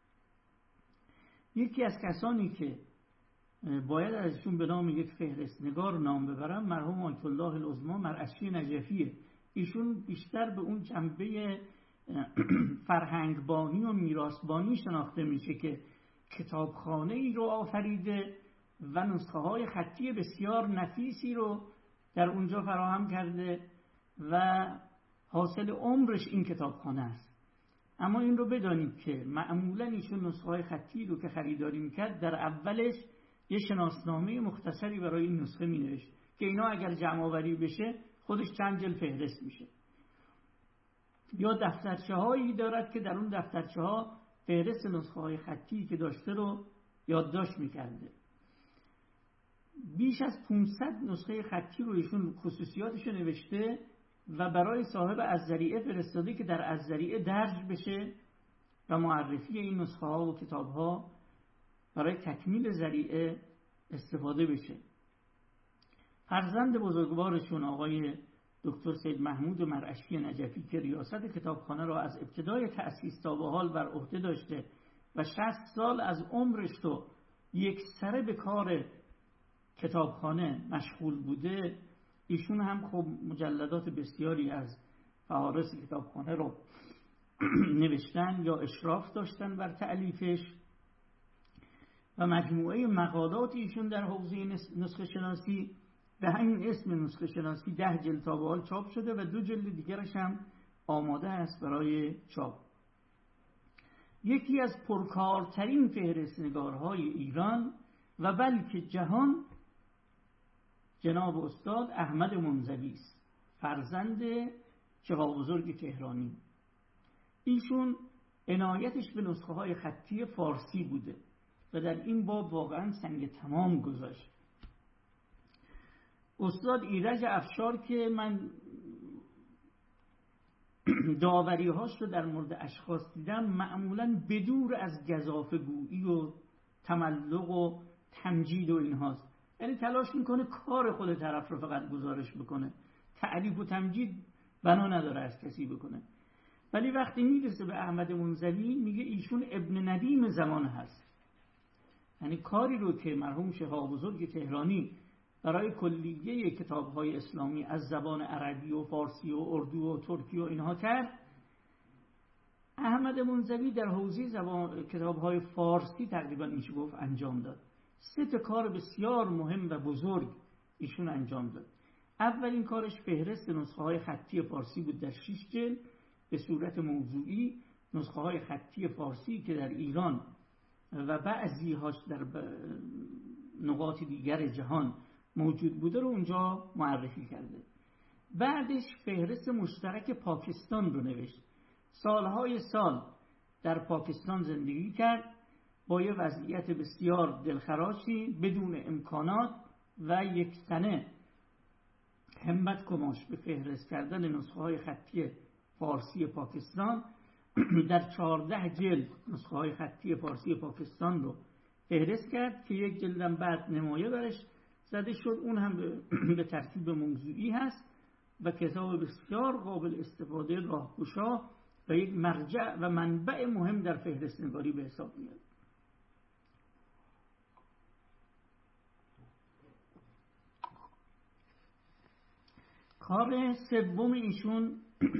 S2: یکی از کسانی که باید ازشون به نام یک فهرستنگار نام ببرم مرحوم آیت الله العظمی مرعشی نجفیه. ایشون بیشتر به اون جنبه فرهنگبانی و میراثبانی شناخته میشه که کتابخانه ای رو آفریده و نسخه های خطی بسیار نفیسی رو در اونجا فراهم کرده و حاصل عمرش این کتابخانه است. اما این رو بدانید که معمولا ایشون نسخه های خطی رو که خریداری میکرد در اولش یه شناسنامه مختصری برای این نسخه مینوشت که اینا اگر جمع آوری بشه خودش چند جلد فهرست میشه. یا دفترچه هایی دارد که در اون دفترچه ها فهرست نسخه های خطی که داشته رو یادداشت میکرده. بیش از پانصد نسخه خطی رو ایشون خصوصیاتش رو نوشته و برای صاحب الذریعه فرستاده که در الذریعه درج بشه و معرفی این نسخه ها و کتاب ها برای تکمیل ذریعه استفاده بشه. فرزند بزرگوارشون آقای دکتر سید محمود مرعشی نجفی که ریاست کتابخانه را از ابتدای تأسیس تا به حال بر عهده داشته و شصت سال از عمرش رو یک سره به کار کتابخانه مشغول بوده، ایشون هم خب مجلدات بسیاری از فهارس کتابخانه رو نوشتن یا اشراف داشتن بر تألیفش و مجموعه مقالات ایشون در حوزه نسخه شناسی به همین اسم نسخه شناسی ده جلد تا به حال چاپ شده و دو جلد دیگرش هم آماده است برای چاپ. یکی از پرکارترین فهرستنگارهای ایران و بلکه جهان جناب استاد احمد منزوی است، فرزند چغا بزرگ تهرانی. ایشون عنایتش به نسخه های خطی فارسی بوده و در این باب واقعا سنگ تمام گذاشت. استاد ایرج افشار که من داوری هاش رو در مورد اشخاص دیدم معمولا بدور از گزافه گویی و تملق و تمجید و اینهاست، یعنی تلاش میکنه کار خود طرف رو فقط گزارش بکنه، تعریف و تمجید بنا نداره از کسی بکنه. ولی وقتی میرسه به احمد منزوی میگه ایشون ابن ندیم زمان هست، یعنی کاری رو که مرحوم شهاب بزرگ تهرانی برای کلیه کتاب‌های اسلامی از زبان عربی و فارسی و اردو و ترکی و اینها کرد، احمد منزوی در حوزه زبان کتاب‌های فارسی تقریبا میشه گفت انجام داد. سه تا کار بسیار مهم و بزرگ ایشون انجام داد. اولین کارش فهرست نسخه‌های خطی فارسی بود در شش جلد به صورت موضوعی. نسخه‌های خطی فارسی که در ایران و بعضی هاش در نقاط دیگر جهان موجود بوده رو اونجا معرفی کرده. بعدش فهرست مشترک پاکستان رو نوشت. سالهای سال در پاکستان زندگی کرد با یه وضعیت بسیار دلخراشی، بدون امکانات و یک سنه همت کماش به فهرست کردن نسخه های خطی فارسی پاکستان. در چهارده جلد نسخه های خطی فارسی پاکستان رو فهرست کرد که یک جلدم بعد نمایه برش زده شد، اون هم به ترتیب موضوعی هست و کتاب بسیار قابل استفاده، راهگشا و یک مرجع و منبع مهم در فهرست‌نگاری به حساب میاد. کار سوم ایشون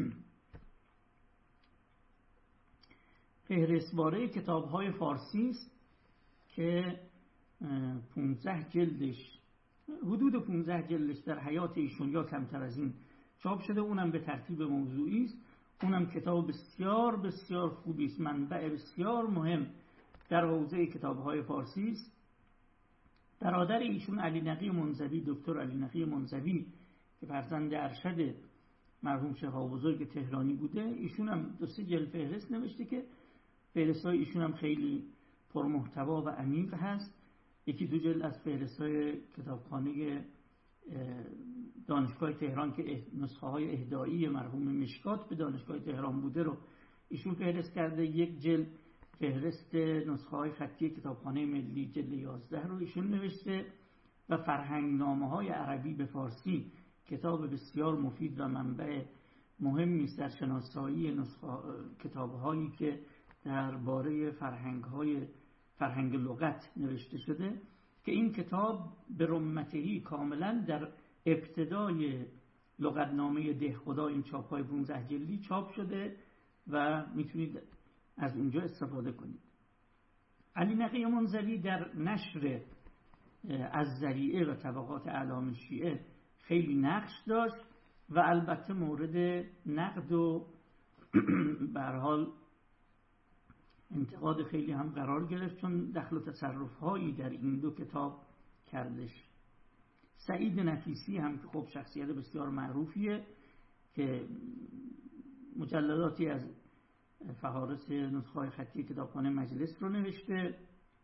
S2: فهرستواره کتاب‌های فارسی است که پانزده جلدش حدود پانزده جلدش در حیات ایشون یا کمتر از این چاپ شده، اونم به ترتیب موضوعی است. اونم کتاب بسیار بسیار خوبی است، منبع بسیار مهم در حوزه کتاب‌های فارسی است. برادر ایشون علی نقی منزوی، دکتر علی نقی منزوی که فرزند ارشد مرحوم شهاب بزرگ تهرانی بوده، ایشون هم دو سه جلد فهرست نوشته که فهرست‌های ایشون هم خیلی پرمحتوا و عمیق هست. یکی دو جلد از فهرست‌های کتابخانه دانشگاه تهران که نسخه های اهدایی مرحوم مشکات به دانشگاه تهران بوده رو ایشون فهرست کرده. یک جلد فهرست نسخه های خطی کتابخانه ملی جلد یازده رو ایشون نوشته و فرهنگنامه های عربی به فارسی کتاب بسیار مفید و منبع مهمی است در شناسایی کتاب‌هایی که درباره فرهنگ‌های فرهنگ لغت نوشته شده، که این کتاب به رمتهی کاملا در ابتدای لغتنامه دهخدا این چاپ‌های پانزده جلدی چاپ شده و میتونید از اونجا استفاده کنید. علی نقی منزوی در نشر از ذریعه و طبقات اعلام شیعه خیلی نقش داشت و البته مورد نقد و به هر حال انتقاد خیلی هم قرار گرفت، چون دخل و تصرف‌هایی در این دو کتاب کردش. سعید نفیسی هم که خب شخصیت بسیار معروفیه که مجلداتی از فهارس نسخه‌های خطی کتابخانه مجلس رو نوشته.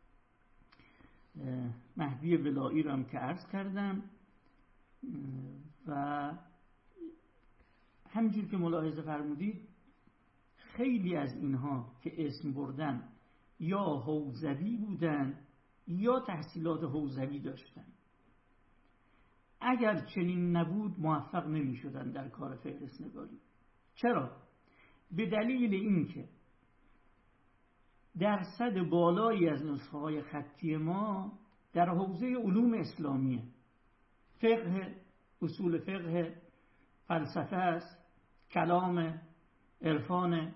S2: مهدی ولایی رو هم که عرض کردم و همینجور که ملاحظه فرمودید خیلی از اینها که اسم بردن یا حوزوی بودن یا تحصیلات حوزوی داشتن. اگر چنین نبود موفق نمی شدن در کار فهرست‌نگاری. چرا؟ به دلیل اینکه درصد بالایی از نسخه های خطی ما در حوزه علوم اسلامیه، فقه، اصول فقه، فلسفه است، کلام، عرفان،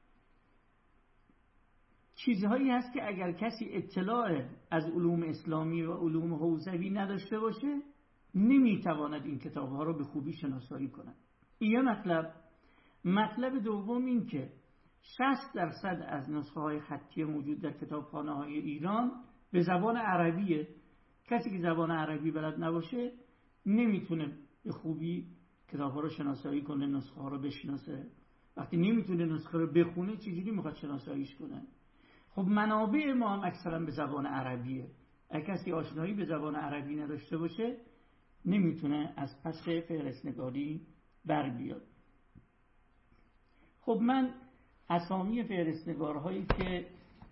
S2: چیزهایی هست که اگر کسی اطلاع از علوم اسلامی و علوم حوزوی نداشته باشه نمیتواند این کتابها رو به خوبی شناسایی کند. این یه مطلب. مطلب دوم این که شصت درصد از نسخه های خطی موجود در کتابخانه های ایران به زبان عربیه. کسی که زبان عربی بلد نباشه نمیتونه به خوبی کتابها رو شناسایی کنه، نسخه ها رو بشناسه. وقتی نمیتونه نسخه رو بخونه چجوری میخواد شناساییش کنه؟ خب منابع ما هم اکثرا به زبان عربیه. اگه کسی آشنایی به زبان عربی نداشته باشه نمیتونه از پس فهرست‌نگاری بر بیاد. خب من اسامی فهرست‌نگارهایی که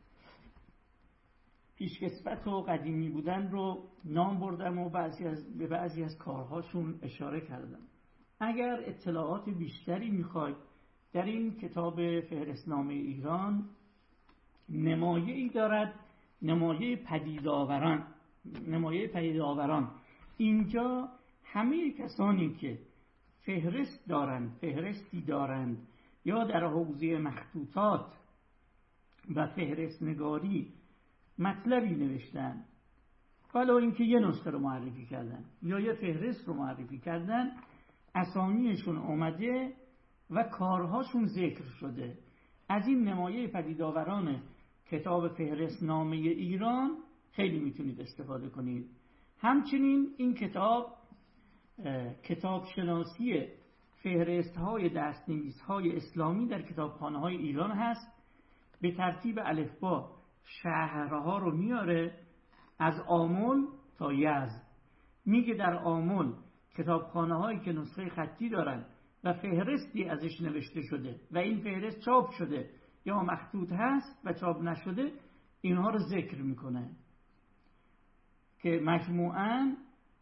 S2: پیشکسوت و قدیمی بودن رو نام بردم و بعضی از به بعضی از کارهاشون اشاره کردم. اگر اطلاعات بیشتری میخواید در این کتاب فهرستنامه ایران نمایه‌ای دارد، نمایه پدیدآوران. نمایه پدیدآوران اینجا همه کسانی که فهرست دارند، فهرستی دارند یا در حوزه مخطوطات و فهرست‌نگاری مطلبی نوشتن، ولو اینکه یه نسخه رو معرفی کردن یا یه فهرست رو معرفی کردن، اسامیشون اومده و کارهاشون ذکر شده. از این نمایه پدیدآوران کتاب فهرستنامه ایران خیلی میتونید استفاده کنید. همچنین این کتاب کتاب شناسی فهرست های دست‌نویس های اسلامی در کتابخانه های ایران هست. به ترتیب الفبا شهرها رو میاره از آمل تا یزد. میگه در آمل کتابخانه هایی که نسخه خطی دارن و فهرستی ازش نوشته شده و این فهرست چاپ شده یا مخطوط هست و چاپ نشده، اینها رو ذکر میکنه که مجموعاً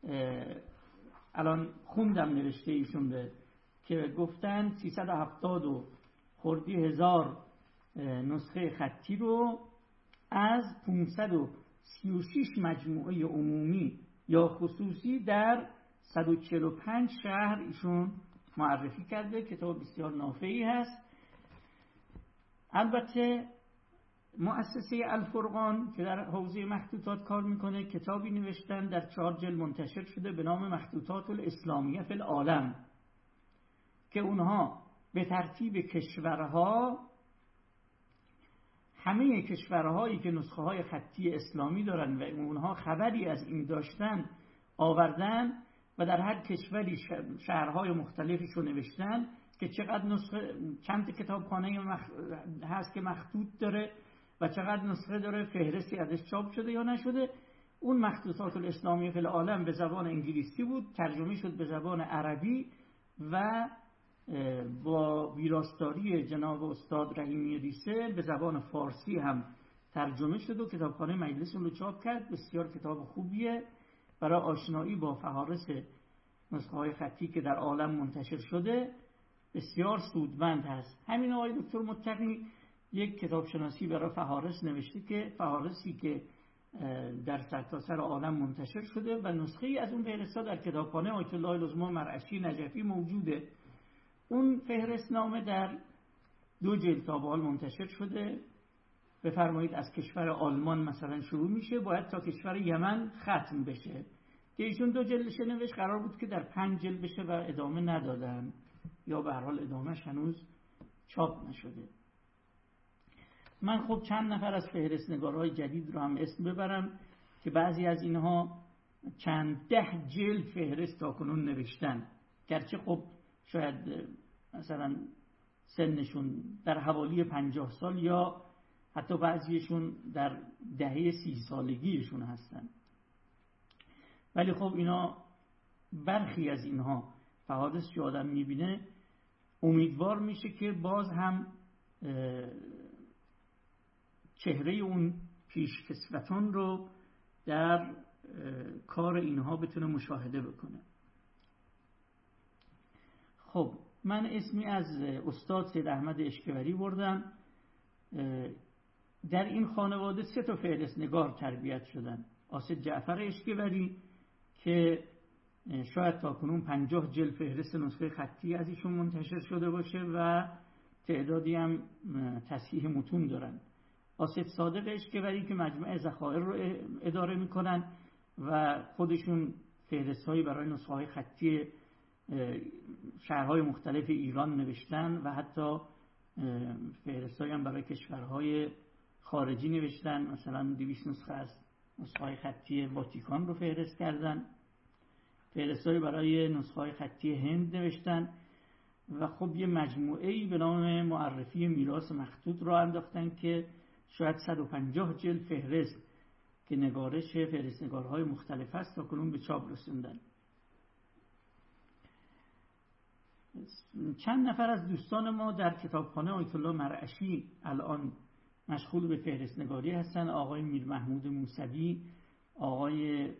S2: الان خوندم نوشته ایشون به که گفتن سیصد و هفتاد و خردی هزار نسخه خطی رو از پانصد و سی و شش مجموعه عمومی یا خصوصی در صد و چهل و پنج شهر ایشون معرفی کرده. کتاب بسیار نافعی هست. البته مؤسسه الفرقان که در حوزه مخطوطات کار میکنه کتابی نوشتن در چهار جلد منتشر شده به نام مخطوطات الاسلامیه فی العالم که اونها به ترتیب کشورها، همه کشورهایی که نسخه های خطی اسلامی دارن و اونها خبری از این داشتن آوردن و در هر کشوری شهرهای مختلفش رو نوشتن که چقدر نسخه، چند کتابخانه مخ... هست که مخطوط داره و چقدر نسخه داره، فهرستی ازش چاپ شده یا نشده. اون مخطوطات الاسلامی فی العالم به زبان انگلیسی بود، ترجمه شد به زبان عربی و با ویراستاری جناب استاد رحیمی ریسه به زبان فارسی هم ترجمه شد و کتابخانه مجلس رو چاپ کرد. بسیار کتاب خوبیه برای آشنایی با فهارس نسخه های خطی که در عالم منتشر شده بسیار سودمند هست. همین آقای دکتر متقی یک کتاب شناسی برای فهارس نوشته که فهارسی که در سرتاسر عالم منتشر شده و نسخه ای از اون فهرست‌ها در کتابخانه آیت الله العظمی مرعشی نجفی موجوده. اون فهرستنامه در دو جلد تا به حال منتشر شده. بفرمایید از کشور آلمان مثلا شروع میشه، باید تا کشور یمن ختم بشه که ایشون دو جلدش نوشت، قرار بود که در پنج جلد بشه و ادامه ندادن یا به هر حال ادامهش هنوز چاپ نشده. من خب چند نفر از فهرستنگارهای جدید رو هم اسم ببرم که بعضی از اینها چند ده جلد فهرست تاکنون نوشتن، گرچه خب شاید مثلا سنشون در حوالی پنجاه سال یا حتی بعضیشون در دهه سی سالگیشون هستن، ولی خب اینا برخی از اینها فهارس که آدم میبینه امیدوار میشه که باز هم چهره اون پیشکسوتان رو در کار اینها بتونه مشاهده بکنه. خب من اسمی از استاد سید احمد اشکوری بردم. در این خانواده سه تا فهرستنگار تربیت شدن. آصد جعفر اشکوری که شاید تا کنون پنجاه جلد فهرست نسخه خطی از ایشون منتشر شده باشه و تعدادی هم تصحیح متون دارن. آصف صادق اشکوری که مجمع ذخایر رو اداره میکنن و خودشون فهرست‌هایی برای نسخه‌های خطی شهرهای مختلف ایران نوشتن و حتی فهرست‌هایی هم برای کشورهای خارجی نوشتن. مثلا دویست نسخه از نسخه‌های خطی واتیکان رو فهرست کردن، فهرست‌هایی برای نسخه‌های خطی هند نوشتن و خب یه مجموعه‌ای به نام معرفی میراث مخطوط رو انداختن که شاید صد و پنجاه جلد فهرست که نگارش فهرستنگارهای مختلف است تا کنون به چاپ رسوندن. چند نفر از دوستان ما در کتابخانه آیت الله مرعشی الان مشغول به فهرستنگاری هستن. آقای میر محمود موسوی، آقای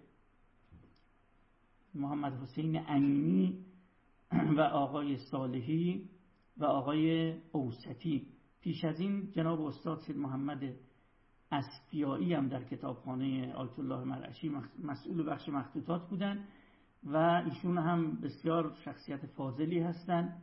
S2: محمد حسین امینی و آقای صالحی و آقای اوسطی. پیش از این جناب استاد سید محمد اصفیایی هم در کتابخانه آیت الله مرعشی مسئول بخش مخطوطات بودن و ایشون هم بسیار شخصیت فاضلی هستند.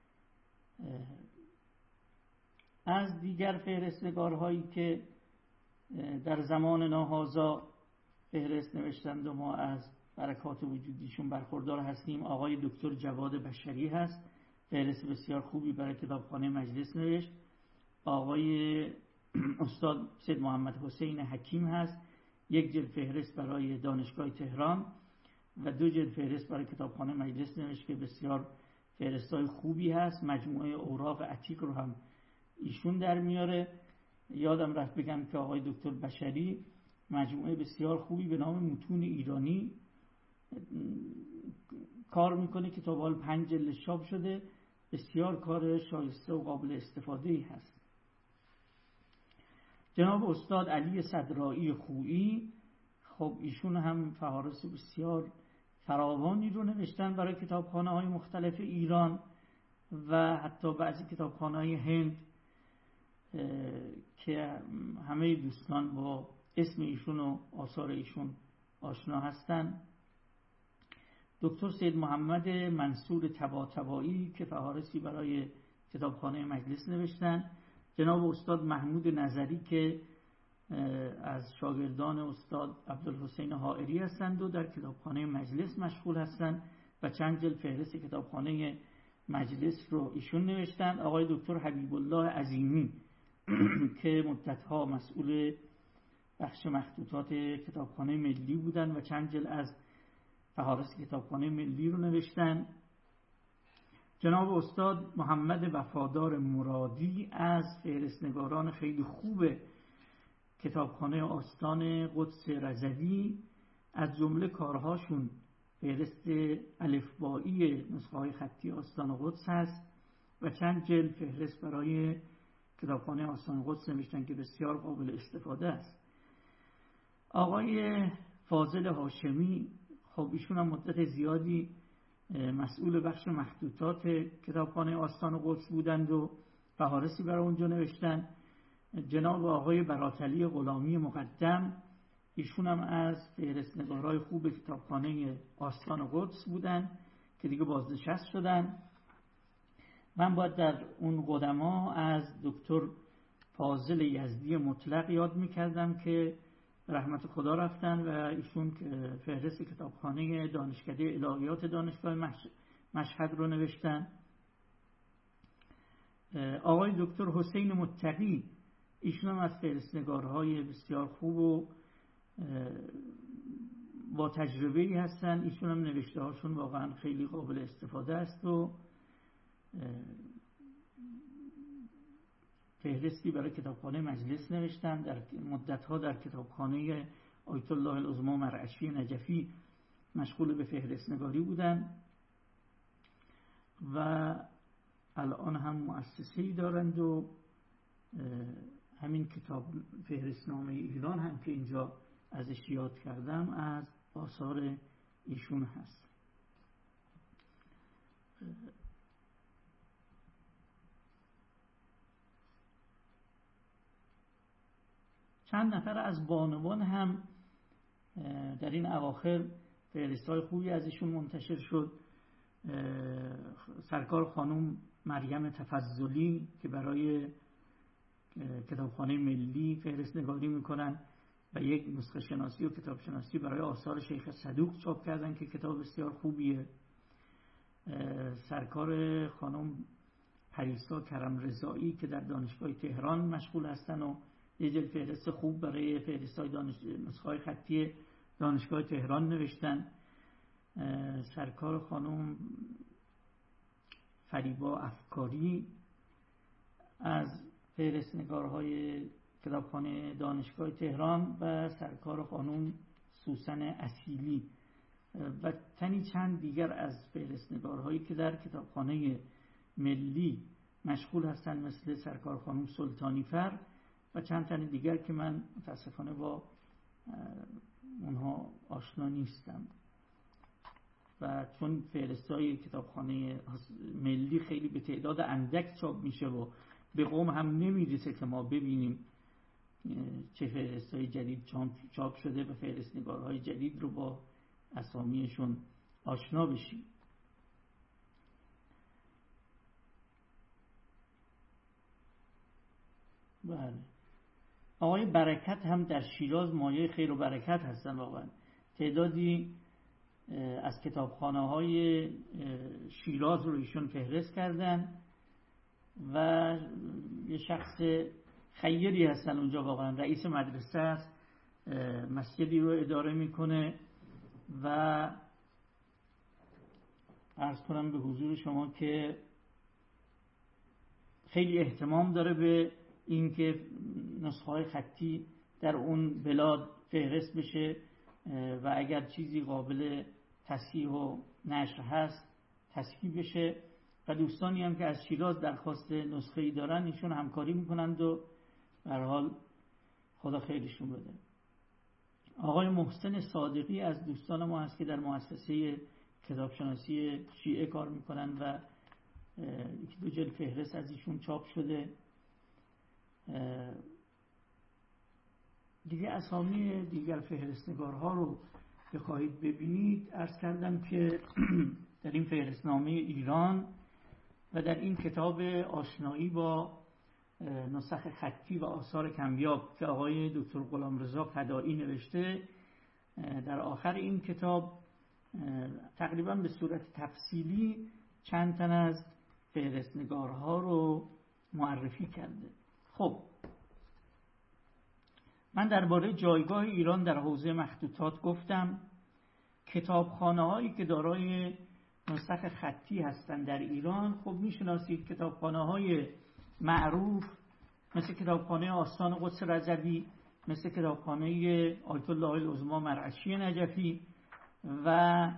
S2: از دیگر فهرستنگارهایی که در زمان ناهازا فهرست نوشتند و ما از برکات وجودیشون برخوردار هستیم، آقای دکتر جواد بشری هست، فهرست بسیار خوبی برای کتابخانه مجلس نوشت. آقای استاد سید محمد حسین حکیم هست، یک جلد فهرست برای دانشگاه تهران و دو جلد فهرست برای کتابخانه مجلس نوشت که بسیار فهرست‌های خوبی هست. مجموعه اوراق عتیق رو هم ایشون در میاره. یادم رفت بگم که آقای دکتر بشری مجموعه بسیار خوبی به نام متون ایرانی کار میکنه که تا به حال پنج جلد چاپ شده. بسیار کار شایسته و قابل استفاده هست. جناب استاد علی صدرایی خویی، خب ایشون هم فهارس بسیار فراوانی رو نوشتن برای کتابخانه های مختلف ایران و حتی بعضی کتابخانه های هند که همه دوستان با اسم ایشون و آثار ایشون آشنا هستن. دکتر سید محمد منصور طباطبایی که فهارسی برای کتابخانه مجلس نوشتن. جناب استاد محمود نظری که از شاگردان استاد عبدالحسین حائری هستند و در کتابخانه مجلس مشغول هستند و چند جلد فهرست کتابخانه مجلس رو ایشون نوشتن. آقای دکتر حبیب الله عظیمی که مدتها مسئول بخش مخطوطات کتابخانه ملی بودن و چند جلد از فهارست کتابخانه ملی رو نوشتن. جناب استاد محمد وفادار مرادی از فهرستنگاران خیلی خوب کتابخانه آستان قدس رضوی، از جمله کارهاشون فهرست الفبایی نسخه‌های خطی آستان قدس هست و چند جلد فهرست برای کتابخانه آستان قدس نوشتن که بسیار قابل استفاده است. آقای فاضل هاشمی، خب ایشون هم مدت زیادی مسئول بخش مخطوطات کتابخانه آستان قدس بودند و فهارسی برای اونجا نوشتن. جناب آقای براتلی غلامی مقدم، ایشون هم از فهرست‌نگارای خوب کتابخانه آستان قدس بودن که دیگه بازنشست شدن. من باید در اون قدما از دکتر فاضل یزدی مطلق یاد میکردم که رحمت خدا رفتن و ایشون فهرست کتابخانه دانشکده الهیات دانشگاه مشهد رو نوشتن. آقای دکتر حسین متقی، ایشون هم از فهرست‌نگارهای بسیار خوب و با تجربه‌ای هستن. ایشون هم نوشته هاشون واقعا خیلی قابل استفاده است و فهرستی برای کتابخانه مجلس نوشتن. در مدت‌ها در کتابخانه آیت الله العظمی مرعشی نجفی مشغول به فهرست‌نگاری بودن و الان هم مؤسسه‌ای دارند و همین کتاب فهرستنامه ایران هم که اینجا ازش یاد کردم از آثار ایشون هست. چند نفر از بانوان هم در این اواخر فهرست‌های خوبی از ایشون منتشر شد. سرکار خانم مریم تفضلی که برای کتابخانه ملی فهرست نگاری میکنن و یک نسخه شناسی و کتاب شناسی برای آثار شیخ صدوق چاپ کردن که کتاب بسیار خوبیه. سرکار خانم پریسا کرم رضایی که در دانشگاه تهران مشغول هستن و یه جلد فهرست خوب برای فهرست‌های دانش... نسخه‌های خطی دانشگاه تهران نوشتن. سرکار خانم فریبا افکاری از فهرست‌نگارهای کتابخانه دانشگاه تهران و سرکار خانم سوسن اصیلی و تنی چند دیگر از فهرست‌نگارهایی که در کتابخانه ملی مشغول هستند مثل سرکار خانم سلطانی فر و چند تن دیگر که من متاسفانه با اونها آشنا نیستم و چون فهرست‌های کتابخانه ملی خیلی به تعداد اندک چاپ میشه و به قوم هم نمیرسه که ما ببینیم چه فهرست‌های جدید چاپ شده و فهرست‌نگارهای جدید رو با اسامیشون آشنا بشیم. بله. آقای برکت هم در شیراز مایه خیر و برکت هستن واقعا. تعدادی از کتابخانه‌های شیراز رو ایشون فهرست کردن و یه شخص خیری هستن اونجا، واقعا رئیس مدرسه است، مسجدی رو اداره میکنه و عرض کنم به حضور شما که خیلی اهتمام داره به این که نسخه‌های خطی در اون بلاد فهرست بشه و اگر چیزی قابل تصحیح و نشر هست تصحیح بشه و دوستانی هم که از شیراز درخواست نسخه‌ای دارن ایشون همکاری میکنند و به هر حال خدا خیرشون بده. آقای محسن صادقی از دوستان ما هست که در مؤسسه کتابشناسی شیعه کار میکنن و یک دو جلد فهرست از ایشون چاپ شده. دیگه اسامی دیگر فهرست‌نگارها رو بخواهید ببینید عرض کردم که در این فهرستنامه ایران و در این کتاب آشنایی با نسخ خطی و آثار کمیاب که آقای دکتر غلامرضا فدایی نوشته، در آخر این کتاب تقریبا به صورت تفصیلی چند تن از فهرست‌نگارها رو معرفی کرده. خب من درباره جایگاه ایران در حوزه مخطوطات گفتم. کتابخانه‌هایی که دارای نسخ خطی هستند در ایران، خب میشناسید کتابخانه‌های معروف مثل کتابخانه آستان قدس رضوی، مثل کتابخانه آیت الله العظمی مرعشی نجفی و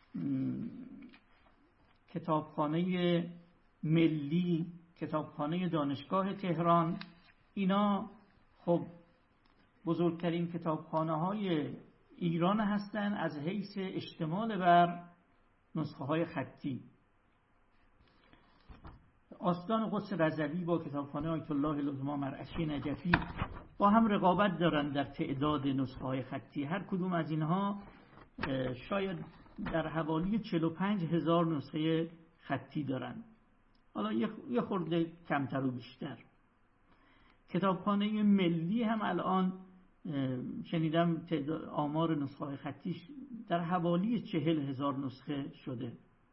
S2: کتابخانه ملی، کتابخانه دانشگاه تهران. اینا خب بزرگترین کتابخانه‌های ایران هستند از حیث اشتمال بر نسخه های خطی. آستان قدس رضوی با کتابخانه آیت الله العظمی مرعشی نجفی با هم رقابت دارن در تعداد نسخه های خطی. هر کدوم از اینها شاید در حوالی چهل و پنج هزار نسخه خطی دارن، حالا یه خورده کمتر و بیشتر. کتابخانه ملی هم الان شنیدم آمار نسخه های خطیش در حوالی چهل هزار نسخه شده.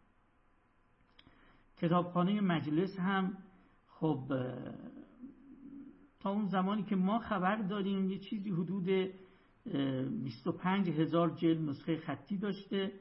S2: کتابخانه مجلس هم خب تا اون زمانی که ما خبر داریم یه چیزی حدود بیست و پنج هزار جلد نسخه خطی داشته.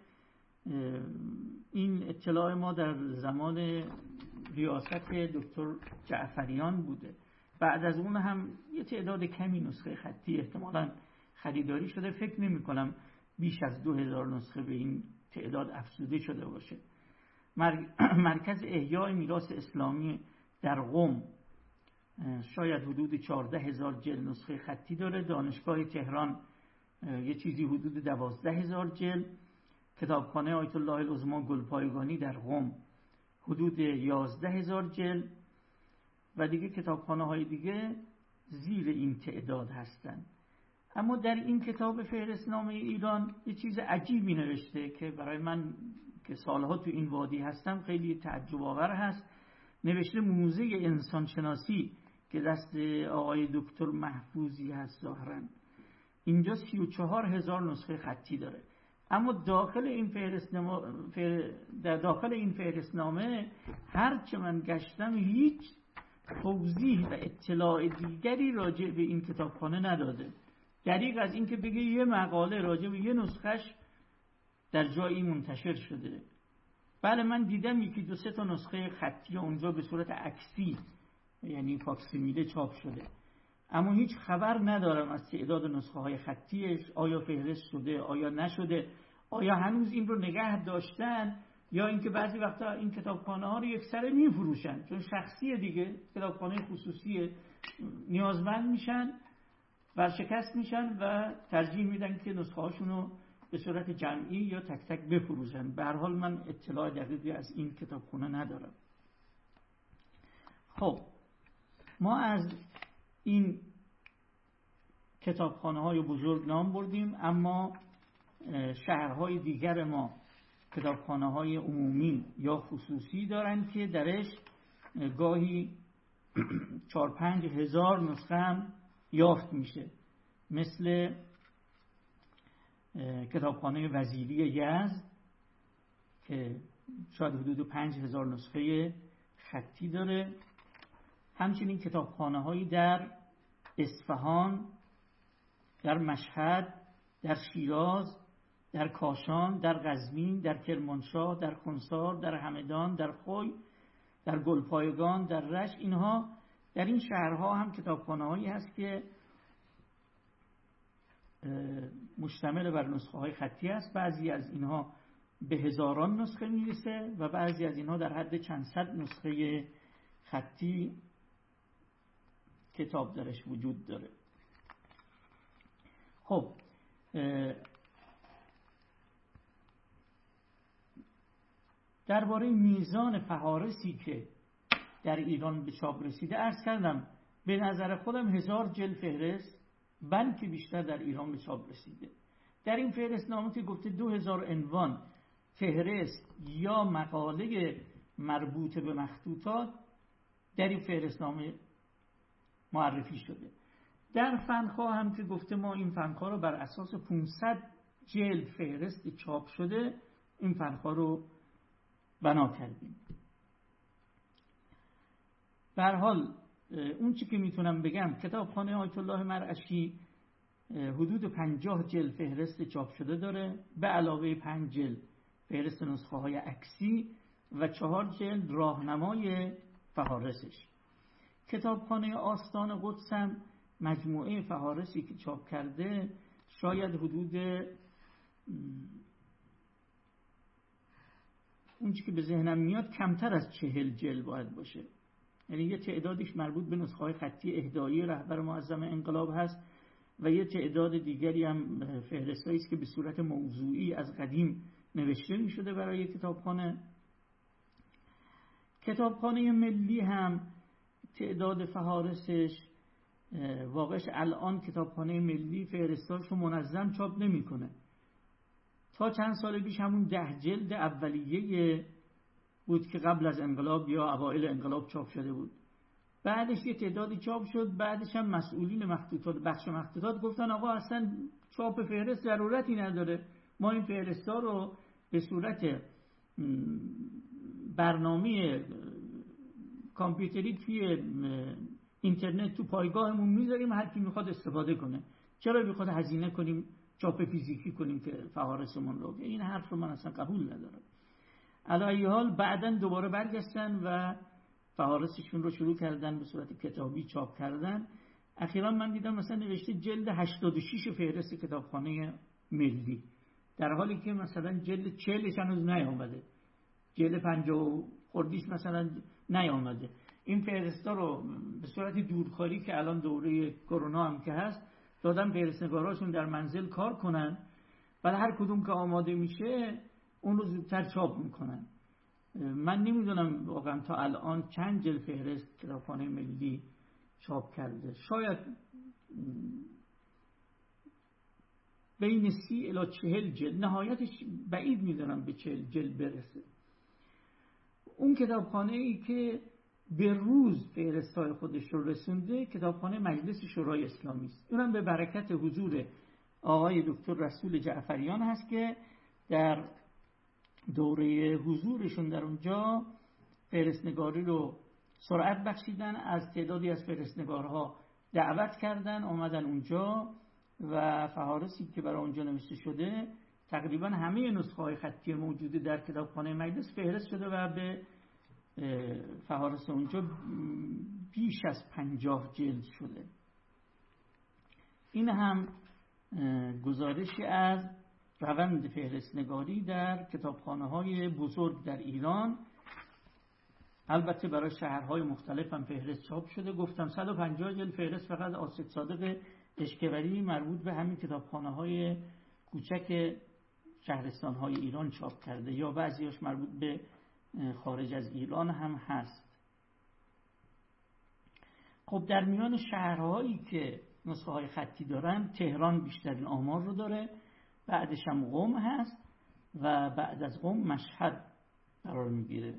S2: این اطلاع ما در زمان ریاست دکتر جعفریان بوده. بعد از اون هم یه تعداد کمی نسخه خطی احتمالاً خریداری شده. فکر نمی کنم بیش از دو هزار نسخه به این تعداد افزوده شده باشه. مرکز احیای میراث اسلامی در قم شاید حدود چهارده هزار جلد نسخه خطی داره. دانشگاه تهران یه چیزی حدود دوازده هزار جلد. کتابخانه آیت الله العظمی گلپایگانی در قم حدود یازده هزار جلد و دیگه کتابخانه های دیگه زیر این تعداد هستند. اما در این کتاب فهرستنامه ایران یه چیز عجیبی نوشته که برای من که سالها تو این وادی هستم خیلی تعجب آور هست. نوشته موزه انسانشناسی که دست آقای دکتر محفوظی هست ظاهراً اینجا سی و چهار هزار نسخه خطی داره، اما داخل این فهرستنامه در داخل این فهرستنامه هر چه من گشتم هیچ توضیح و اطلاع دیگری راجع به این کتابخانه نداده، دریغ از این که بگه یه مقاله راجع به یه نسخش در جایی منتشر شده. بله من دیدم یکی دو سه تا نسخه خطی اونجا به صورت عکسی یعنی فاکسیمیله چاپ شده، اما هیچ خبر ندارم از تعداد نسخه های خطیش. آیا فهرست شده، آیا نشده، آیا هنوز این رو نگه داشتن، یا اینکه بعضی وقتا این کتابخانه ها رو یک سره میفروشن چون شخصیه دیگه، کتابخانه خصوصیه، نیازمند میشن، ورشکست میشن و ترجیح میدن که نسخه هاشون رو به صورت جمعی یا تک تک بفروشن. به هر حال من اطلاع دقیقی از این کتابخانه ندارم. خب ما از این کتابخانه های بزرگ نام بردیم، اما شهرهای دیگر ما کتابخانه های عمومی یا خصوصی دارن که درش گاهی چار پنج هزار نسخه هم یافت میشه، مثل کتابخانه وزیری یزد که شاید حدود پنج هزار نسخه خطی داره. همچنین کتابخانه هایی در اصفهان، در مشهد، در شیراز، در کاشان، در قزوین، در کرمانشاه، در خنسار، در همدان، در خوی، در گلپایگان، در رشت، اینها در این شهرها هم کتابخانه هایی هست که مشتمل بر نسخه های خطی است. بعضی از اینها به هزاران نسخه میرسه و بعضی از اینها در حد چند صد نسخه خطی کتاب درش وجود داره. خب درباره میزان فهارسی که در ایران به چاپ رسیده عرض کردم به نظر خودم هزار جلد فهرست بلکه بیشتر در ایران به چاپ رسیده. در این فهرستنامه که گفته دو هزار عنوان فهرست یا مقاله مربوط به مخطوطات در این فهرستنامه معرفی شده. در فنخواه هم که گفته ما این فنخواه رو بر اساس پانصد جلد فهرست چاپ شده این فنخواه رو بنا کردیم. به هر حال اون چی که میتونم بگم کتابخانه آیت الله مرعشی حدود پنجاه جلد فهرست چاپ شده داره، به علاوه پنج جلد فهرست نسخه های عکسی و چهار جلد راهنمای فهارسش. کتابخانه آستان قدس هم مجموعه فهارسی که چاپ کرده شاید حدود اون چی که به ذهنم میاد کمتر از چهل جلد باید باشه، یعنی یه تعدادش مربوط به نسخه های خطی اهدایی رهبر معظم انقلاب هست و یه تعداد دیگری هم فهرستایی است که به صورت موضوعی از قدیم نوشته می شده برای کتابخانه. کتابخانه ملی هم تعداد فهارسش واقعش الان کتابخانه ملی فهرستاشو منظم چاپ نمیکنه. تا چند سال پیش همون ده جلد اولیه بود که قبل از انقلاب یا اوایل انقلاب چاپ شده بود. بعدش یه تعدادی چاپ شد، بعدش هم مسئولین مخطوطات بخش مخطوطات گفتن آقا اصلا چاپ فهرست ضرورتی نداره، ما این فهرستا رو به صورت برنامه کامپیوتری توی اینترنت تو پایگاهمون میذاریم، هر کی میخواد استفاده کنه، چرا میخواد هزینه کنیم چاپ فیزیکی کنیم که فهارسمون رو؟ این حرف رو من اصلا قبول ندارم. علی حال بعدن دوباره برگشتن و فهارسشون رو شروع کردن به صورت کتابی چاپ کردن. اخیرا من دیدم مثلا نوشته جلد هشتاد و شش فهرست کتابخانه ملی، در حالی که مثلا جلد چهلش هنوز نیامده، جلد پنجاه خردیش مثلا نیامده. این فهرستا رو به صورت دورکاری که الان دوره کرونا هم که هست دادن فهرستنگاراشون در منزل کار کنن، ولی هر کدوم که آماده میشه اون رو زودتر چاپ میکنن. من نمیدونم واقعا تا الان چند جلد فهرست کتابخانه ملی چاپ کرده، شاید بین سی الی چهل جلد، نهایتش بعید میدونم به چهل جلد برسه. اون کتابخانه ای که به روز فهرست‌های خودش رو رسونده کتابخانه مجلس شورای اسلامی است. اونم به برکت حضور آقای دکتر رسول جعفریان هست که در دوره حضورشون در اونجا فهرستنگاری رو سرعت بخشیدن، از تعدادی از فهرستنگارها دعوت کردن اومدن اونجا و فهارسی که برای اونجا نوشته شده تقریبا همه نسخه‌های خطی موجوده در کتابخانه مجلس فهرست شده و به فهارس اونجا بیش از پنجاه جلد شده. این هم گزارشی از روند فهرستنگاری در کتابخانه‌های بزرگ در ایران. البته برای شهرهای مختلف هم فهرست چاپ شده. گفتم صد و پنجاه جلد فهرست فقط آصف صادق اشکوری مربوط به همین کتابخانه‌های کوچک شهرستان‌های ایران چاپ کرده، یا بعضیاش مربوط به خارج از ایران هم هست. خب در میان شهرهایی که نسخه های خطی دارن تهران بیشترین آمار رو داره، بعدش هم قم هست و بعد از قم مشهد قرار میگیره.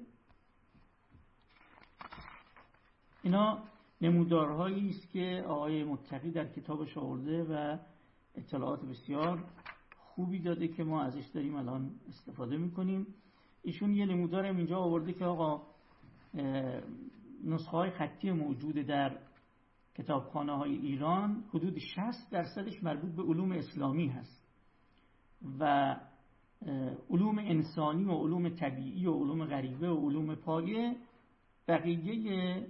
S2: اینا نمودارهایی است که آقای متقی در کتابش آورده و اطلاعات بسیار خوبی داده که ما ازش داریم الان استفاده میکنیم. ایشون یه نمودار اینجا آورده که آقا نسخه های خطی موجود در کتابخانه های ایران حدود شصت درصدش مربوط به علوم اسلامی هست و علوم انسانی و علوم طبیعی و علوم غریبه و علوم پایه بقیه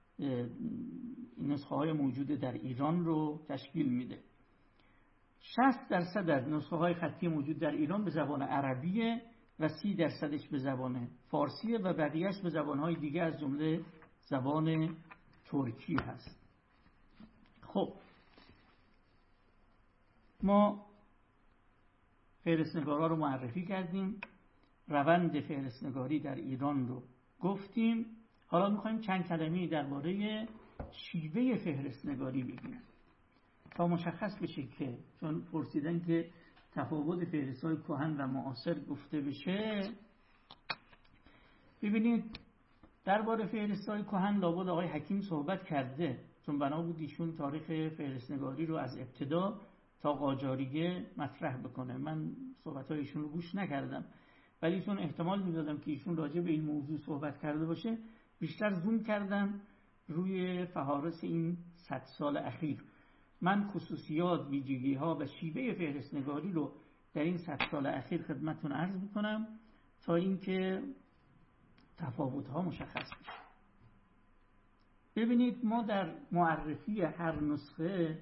S2: نسخه های موجود در ایران رو تشکیل میده. شصت درصد از نسخه های خطی موجود در ایران به زبان عربیه و سی درصدش به زبان فارسیه و بقیهش به زبانهای دیگه از جمله زبان ترکی هست. خب ما فهرستنگارا رو معرفی کردیم، روند فهرستنگاری در ایران رو گفتیم. حالا میخوایم چند کلمه درباره شیوه فهرستنگاری بگیم تا مشخص بشه که چون پرسیدن که تفاوت فهرست‌های کهن و معاصر گفته بشه. ببینید درباره فهرست‌های کهن لابد آقای حکیم صحبت کرده، چون بنا بود ایشون تاریخ فهرستنگاری رو از ابتدا تا قاجاریه مطرح بکنه. من صحبت‌های ایشون رو گوش نکردم، ولی چون احتمال می‌دادم که ایشون راجع به این موضوع صحبت کرده باشه بیشتر زوم کردم روی فهارس این صد سال اخیر. من خصوصیات، ویژگی‌ها و شیوه فهرستنگاری رو در این صد سال اخیر خدمتتون عرض می‌کنم تا اینکه تفاوت‌ها مشخص بشه. ببینید ما در معرفی هر نسخه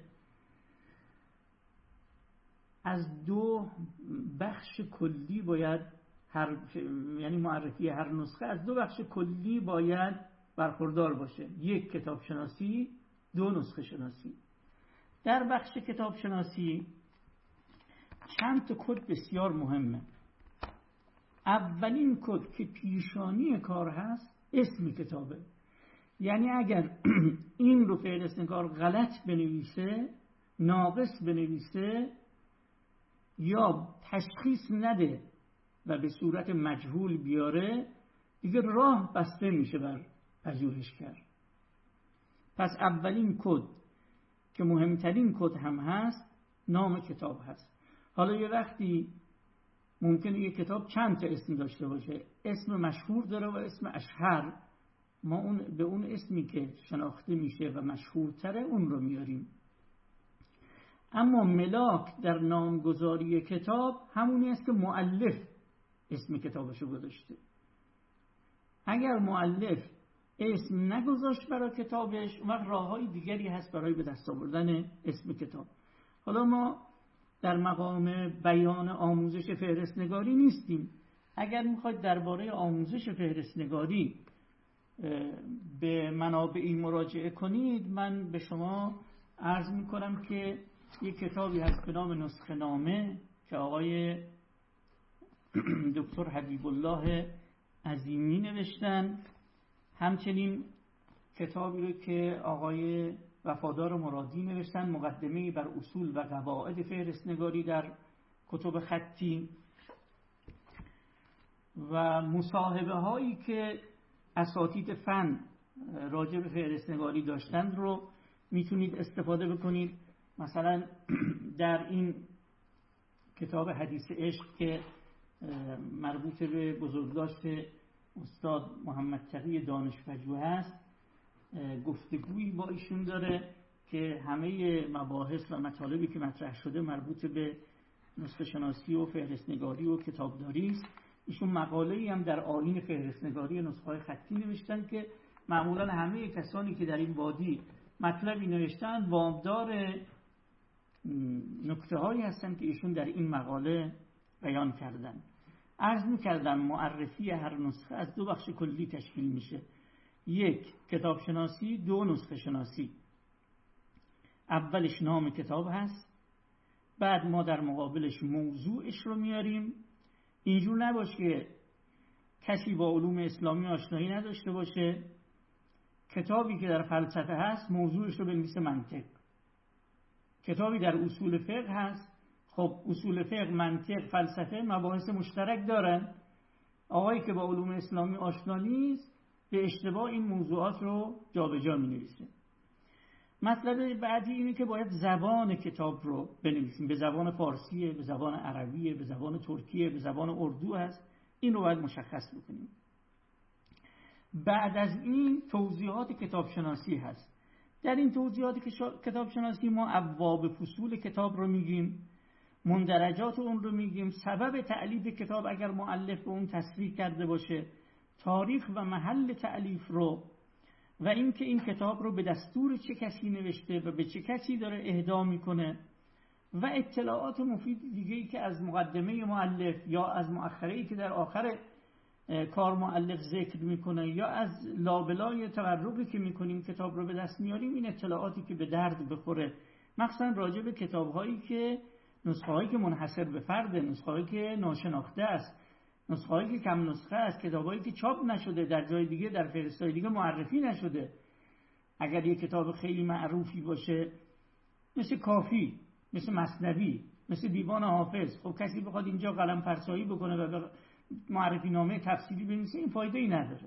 S2: از دو بخش کلی باید هر یعنی معرفی هر نسخه از دو بخش کلی باید برخوردار باشه. یک کتاب شناسی، دو نسخه شناسی. در بخش کتاب شناسی چند تا کد بسیار مهمه. اولین کد که پیشانی کار هست اسم کتابه. یعنی اگر این رو فهرستنگار غلط بنویسه، ناقص بنویسه یا تشخیص نده و به صورت مجهول بیاره، دیگه راه بسته میشه بر پژوهشگر. پس اولین کد که مهمترین کد هم هست نام کتاب هست. حالا یه وقتی ممکنه یه کتاب چند تا اسم داشته باشه، اسم مشهور داره و اسم اشهر، ما اون به اون اسمی که شناخته میشه و مشهورتره اون رو میاریم. اما ملاک در نامگذاری کتاب همونی است که مؤلف اسم کتابشو گذاشته. اگر مؤلف اسم نگذاشت برای کتابش، اون وقت راههای دیگری هست برای به دست آوردن اسم کتاب. حالا ما در مقام بیان آموزش فهرستنگاری نیستیم. اگر میخواید درباره آموزش فهرستنگاری به منابعی مراجعه کنید، من به شما عرض میکنم که یک کتابی هست به نام نسخه نامه که آقای دکتر حبیب الله عظیمی نوشتن. همچنین کتابی رو که آقای وفادار مرادی نوشتن، مقدمه‌ای بر اصول و قواعد فهرستنگاری در کتب خطی، و مصاحبه هایی که اساتید فن راجع به فهرستنگاری داشتن رو میتونید استفاده بکنید. مثلا در این کتاب حدیث عشق که مربوط به بزرگداشت استاد محمد تقی دانشپژوه هست، گفتگویی با ایشون داره که همه مباحث و مطالبی که مطرح شده مربوط به نسخه شناسی و فهرستنگاری و کتابداری است. ایشون مقاله‌ای هم در آیین فهرستنگاری نسخه‌های خطی نوشتن که معمولا همه کسانی که در این وادی مطلبی نوشتن وامدار نکته‌هایی هستن که ایشون در این مقاله بیان کردن. عرض می‌کردم معرفی هر نسخه از دو بخش کلی تشکیل میشه. یک، کتاب شناسی. دو، نسخه شناسی. اولش نام کتاب هست، بعد ما در مقابلش موضوعش رو میاریم. اینجور نباشه که کسی با علوم اسلامی آشنایی نداشته باشه، کتابی که در فلسفه هست موضوعش رو بنویسه منطق. کتابی در اصول فقه هست، خب اصول فقه، منطق، فلسفه مباحث مشترک دارن. آقایی که با علوم اسلامی آشنا نیست به اشتباه این موضوعات رو جابجا می‌نویسه. مطلب بعدی اینه که باید زبان کتاب رو بنویسیم. به زبان فارسیه، به زبان عربیه، به زبان ترکیه، به زبان اردو هست. این رو باید مشخص بکنیم. بعد از این توضیحات کتاب شناسی هست. در این توضیحات کتاب شناسی ما ابواب فصول کتاب رو میگیم، مندرجات اون رو میگیم، سبب تألیف کتاب اگر مؤلف به اون تصریح کرده باشه، تاریخ و محل تألیف رو، و اینکه این کتاب رو به دستور چه کسی نوشته و به چه کسی داره اهدا میکنه، و اطلاعات مفید دیگه‌ای که از مقدمه مؤلف یا از مؤخره‌ای که در آخر کار مؤلف ذکر میکنه یا از لابلای تورقی که میکنیم کتاب رو به دست میاریم، این اطلاعاتی که به درد بخوره، مخصوصا راجع به کتاب‌هایی که نسخه‌هایی که منحصر به فرد، نسخه‌هایی که ناشناخته است، نسخه‌هایی که کم نسخه است، کتابایی که چاپ نشده، در جای دیگه در فهرست‌های دیگه معرفی نشده. اگر یک کتاب خیلی معروفی باشه مثل کافی، مثل مثنوی، مثل دیوان حافظ، خب کسی بخواد اینجا قلم فرسایی بکنه و معرفی نامه تفصیلی بنویسه، این فایده ای نداره.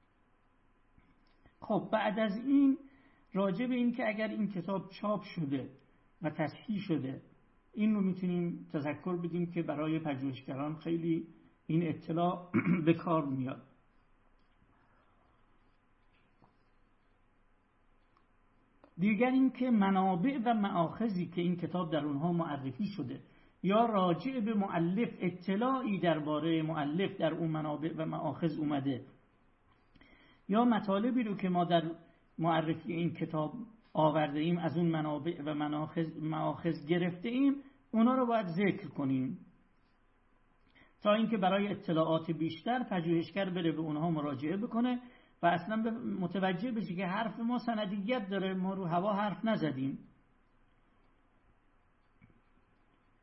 S2: خب بعد از این راجع به این که اگر این کتاب چاپ شده و تصحیح شده، این رو میتونیم تذکر بدیم که برای پژوهشگران خیلی این اطلاع به کار میاد. دیگر این که منابع و مآخذی که این کتاب در اونها معرفی شده یا راجع به مؤلف اطلاعی درباره مؤلف در اون منابع و مآخذ اومده، یا مطالبی رو که ما در معرفی این کتاب آورده ایم از اون منابع و مآخذ گرفته ایم، اونا رو باید ذکر کنیم تا اینکه برای اطلاعات بیشتر پژوهشگر بره به اونها مراجعه بکنه و اصلا متوجه بشه که حرف ما سندیت داره، ما رو هوا حرف نزدیم.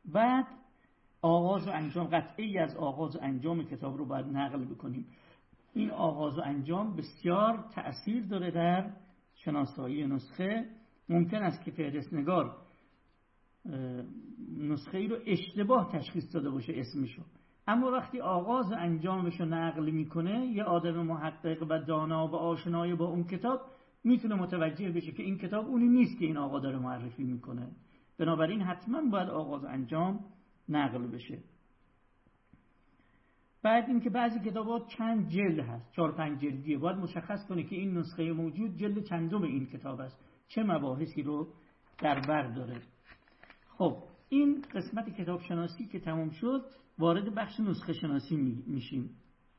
S2: بعد آغاز و انجام، قطعی از آغاز و انجام کتاب رو باید نقل بکنیم. این آغاز و انجام بسیار تأثیر داره در شناسایی نسخه. ممکن است که فهرستنگار نسخه ای رو اشتباه تشخیص داده باشه اسمشو، اما وقتی آغاز و انجامش رو نقل میکنه یه آدم محقق و دانا و آشنای با اون کتاب میتونه متوجه بشه که این کتاب اونی نیست که این آقا داره معرفی میکنه. بنابراین حتما باید آغاز و انجام نقل بشه. بعد اینکه بعضی کتابات چند جلد هست، چهار پنج جلدیه، باید مشخص کنه که این نسخه موجود جلد چندم این کتاب است، چه مباحثی رو در بر داره. خب این قسمت کتاب شناسی که تمام شد، وارد بخش نسخه شناسی میشیم.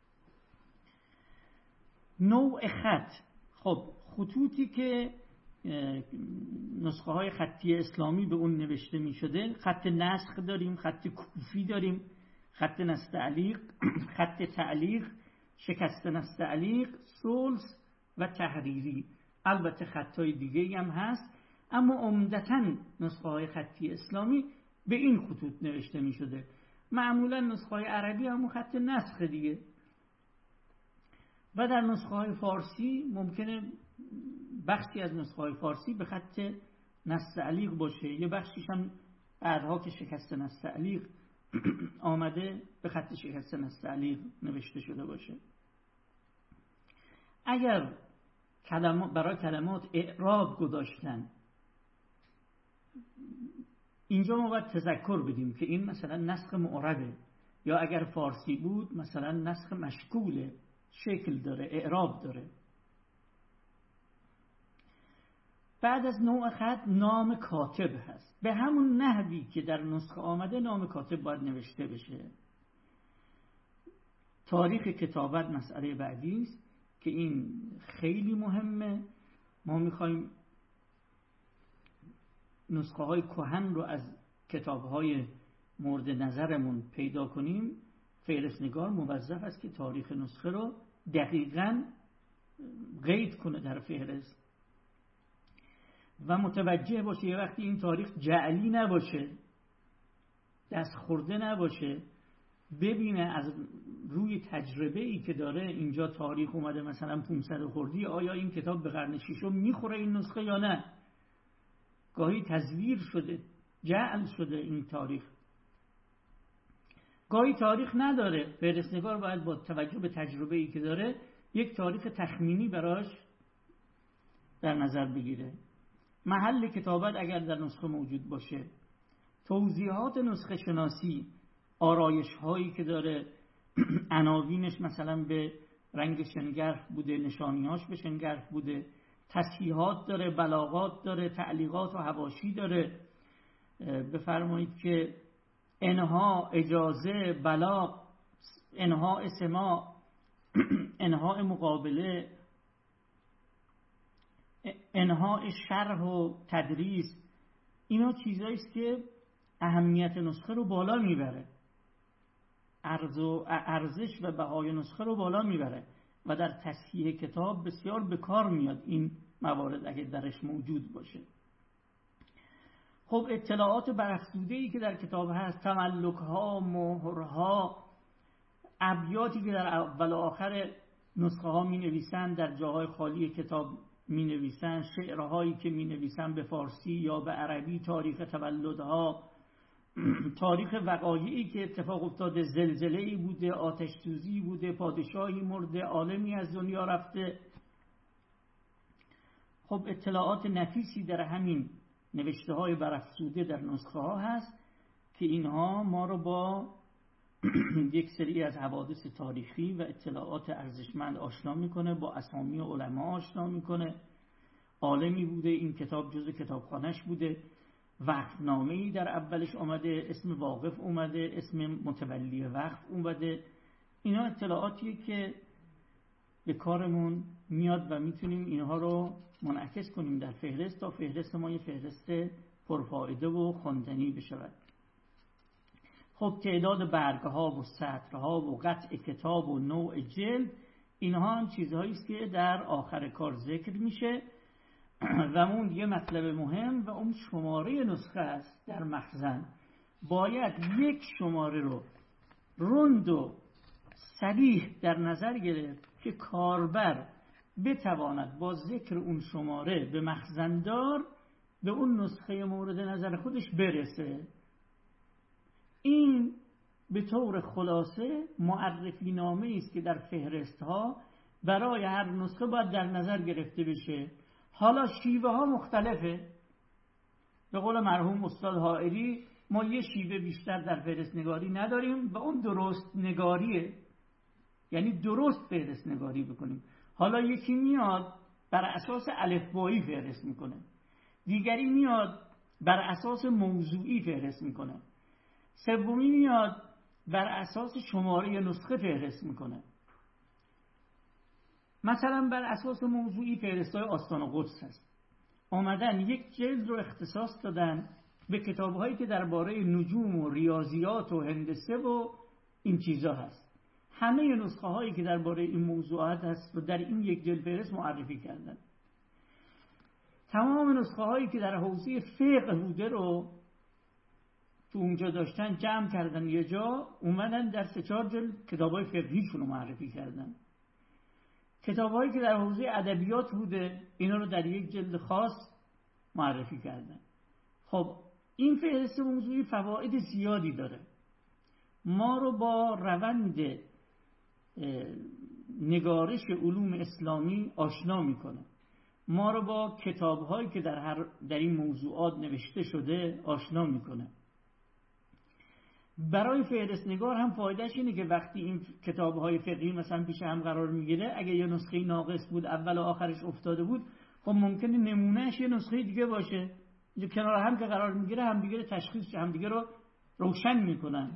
S2: نوع خط. خب خطوطی که نسخه های خطی اسلامی به اون نوشته می شده، خط نسخ داریم، خط کوفی داریم، خط نستعلیق، خط تعلیق، شکست نستعلیق، سلس و تحریری. البته خطای دیگه هم هست، اما عمدتاً نسخه های خطی اسلامی به این خطوط نوشته می شده. معمولاً نسخه های عربی هم خط نسخ دیگه. و در نسخه های فارسی ممکنه بخشی از نسخه های فارسی به خط نستعلیق باشه، یه بخشیش هم بعدها که شکست نستعلیق آمده به خط شکست نستعلیق نوشته شده باشه. اگر کلمات برای کلمات اعراب گذاشتن، اینجا ما باید تذکر بدیم که این مثلا نسخ معربه، یا اگر فارسی بود مثلا نسخ مشکوله، شکل داره، اعراب داره. بعد از نوع خط نام کاتب هست، به همون نحوی که در نسخه آمده نام کاتب باید نوشته بشه. تاریخ کتابت مسئله بعدی است که این خیلی مهمه. ما میخوایم نسخه های کهن رو از کتاب های مورد نظرمون پیدا کنیم. فهرستنگار موظف است که تاریخ نسخه رو دقیقاً قید کنه در فهرست و متوجه باشه یه وقتی این تاریخ جعلی نباشه، دست خورده نباشه، ببینه از روی تجربه ای که داره اینجا تاریخ اومده مثلا پانصد خوردی، آیا این کتاب به قرن ششم میخوره این نسخه یا نه. گاهی تزویر شده، جعل شده این تاریخ، گاهی تاریخ نداره. فهرستنگار باید با توجه به تجربه ای که داره یک تاریخ تخمینی براش در نظر بگیره. محل کتابت اگر در نسخه موجود باشه، توضیحات نسخه شناسی، آرایش هایی که داره، عناوینش مثلا به رنگ شنگرف بوده، نشانیاش به شنگرف بوده، تصحیحات داره، بلاغات داره، تعلیقات و حواشی داره. بفرمایید که انها، اجازه، بلاغ، انها سماع، انها مقابله، انها شرح و تدریس، اینا چیزایی است که اهمیت نسخه رو بالا میبره، ارز و ارزش و بهای نسخه رو بالا میبره و در تصحیح کتاب بسیار به کار میاد این موارد اگه درش موجود باشه. خب اطلاعات برافزوده‌ای که در کتاب هست، تملک‌ها، مهرها، ابیاتی که در اول و آخر نسخه ها می نویسن در جاهای خالی کتاب می نویسن، شعرهایی که می نویسن به فارسی یا به عربی، تاریخ تولدها، تاریخ وقایعی که اتفاق افتاده، زلزله‌ای بوده، آتش سوزی بوده، پادشاهی مرده، عالمی از دنیا رفته. خب اطلاعات نفیسی در همین نوشته های برافزوده در نسخه ها هست که اینها ما رو با یک سری از حوادث تاریخی و اطلاعات ارزشمند آشنا میکنه، با اسامی علما آشنا میکنه. عالمی بوده، این کتاب جزء کتابخانش بوده، وقفنامه‌ای در اولش آمده، اسم واقف اومده، اسم متولی وقف اومده. اینا اطلاعاتیه که به کارمون میاد و میتونیم اینها رو منعکس کنیم در فهرست تا فهرست ما یه فهرست پرفائده و خواندنی بشود. خب تعداد برگها و سطرها و قطع کتاب و نوع جلد، اینها هم چیزهایی است که در آخر کار ذکر میشه و اون یه مطلب مهم و اون شماره نسخه است در مخزن. باید یک شماره رو رند و صریح در نظر گرفت که کاربر بتواند با ذکر اون شماره به مخزندار به اون نسخه مورد نظر خودش برسه. این به طور خلاصه معرفی نامه است که در فهرست ها برای هر نسخه باید در نظر گرفته بشه. حالا شیوه ها مختلفه. به قول مرحوم استاد حائری ما یه شیوه بیشتر در فهرست نگاری نداریم و اون درست نگاریه، یعنی درست فهرست نگاری بکنیم. حالا یکی میاد بر اساس الفبایی فهرست میکنه، دیگری میاد بر اساس موضوعی فهرست میکنه، سومی میاد بر اساس شماره نسخه فهرست میکنه. مثلا بر اساس موضوعی فهرست‌های آستان قدس هست. آمدن یک جلد رو اختصاص دادن به کتاب‌هایی که درباره نجوم و ریاضیات و هندسه و این چیزا هست. همه نسخه هایی که درباره این موضوعات هست رو در این یک جلد فهرست معرفی کردن. تمام نسخه هایی که در حوزه فقه بوده رو تو اونجا داشتن جمع کردن یه جا، اومدن در سه چهار جلد کتابای فقهیشون رو معرفی کردن. کتابایی که در حوزه ادبیات بوده اینا رو در یک جلد خاص معرفی کردن. خب این فهرست موضوعی فواید زیادی داره. ما رو با روند نگارش علوم اسلامی آشنا میکنه. ما رو با کتاب‌هایی که در هر در این موضوعات نوشته شده آشنا میکنه. برای فهرست نگار هم فایدهش اینه که وقتی این کتاب‌های فقهی مثلا پیش هم قرار میگیره، اگه یه نسخه ناقص بود اول و آخرش افتاده بود، خب ممکنه نمونهش یه نسخه دیگه باشه. اینجا کنار هم که قرار میگیره هم دیگه تشخیص هم دیگه رو روشن میکنن.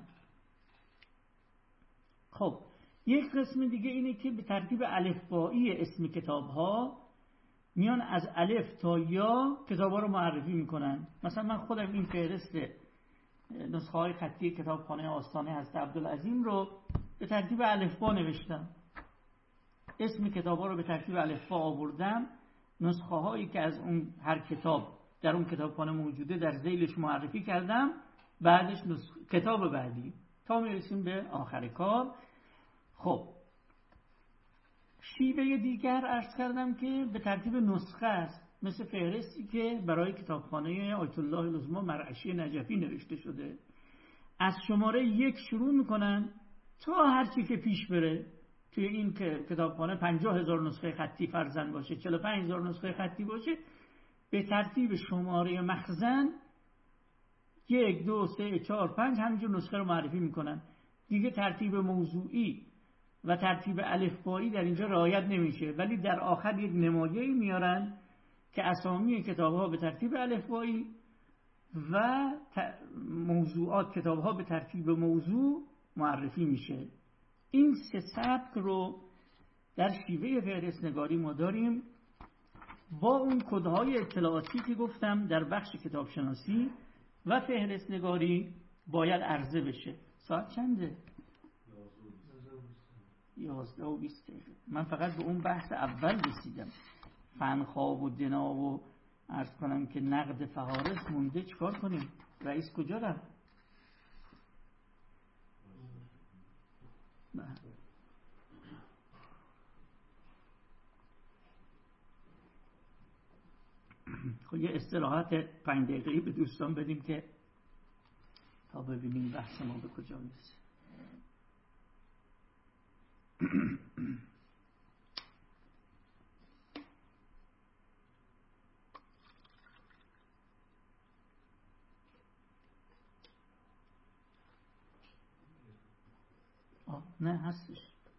S2: خب یک قسم دیگه اینه که به ترتیب الفبایی اسم کتاب‌ها میان از الف تا یا کتاب‌ها رو معرفی میکنن. مثلا من خودم این فهرست نسخه های خطی کتابخانه آستانه حضرت عبدالعظیم رو به ترتیب الفبا نوشتم. اسم کتاب‌ها رو به ترتیب الفبا آوردم. نسخه هایی که از اون هر کتاب در اون کتابخانه موجوده در ذیلش معرفی کردم. بعدش نسخه کتاب بعدی تا میرسیم به آخر کار. خب شیوه دیگر عرض کردم که به ترتیب نسخه است، مثل فهرستی که برای کتابخانه آیت الله العظمی مرعشی نجفی نوشته شده. از شماره یک شروع میکنن تا هر چی که پیش بره. توی این که کتابخانه پنجاه هزار نسخه خطی فرزن باشه، چهل و پنج هزار نسخه خطی باشه، به ترتیب شماره مخزن یک دو سه چهار پنج همینجور نسخه رو معرفی میکنن. دیگه ترتیب موضوعی و ترتیب الفبایی در اینجا رعایت نمیشه، ولی در آخر یک نمایه‌ای میارن که اسامی کتاب‌ها به ترتیب الفبایی و موضوعات کتاب‌ها به ترتیب موضوع معرفی میشه. این سه سبک رو در شیوه فهرست نگاری ما داریم با اون کدهای اطلاعاتی که گفتم در بخش کتابشناسی و فهرست نگاری باید عرضه بشه. ساعت چنده؟ یازده و بیست دقیقه. من فقط به اون بحث اول رسیدم، فنخواب و دنا و عرض کنم که نقد فهارس مونده. چکار کنیم؟ رئیس کجا رفت؟ خب یه استراحت پنج دقیقه‌ای به دوستان بدیم که تا ببینیم بحث ما به کجا میرسه. آه نه هستش.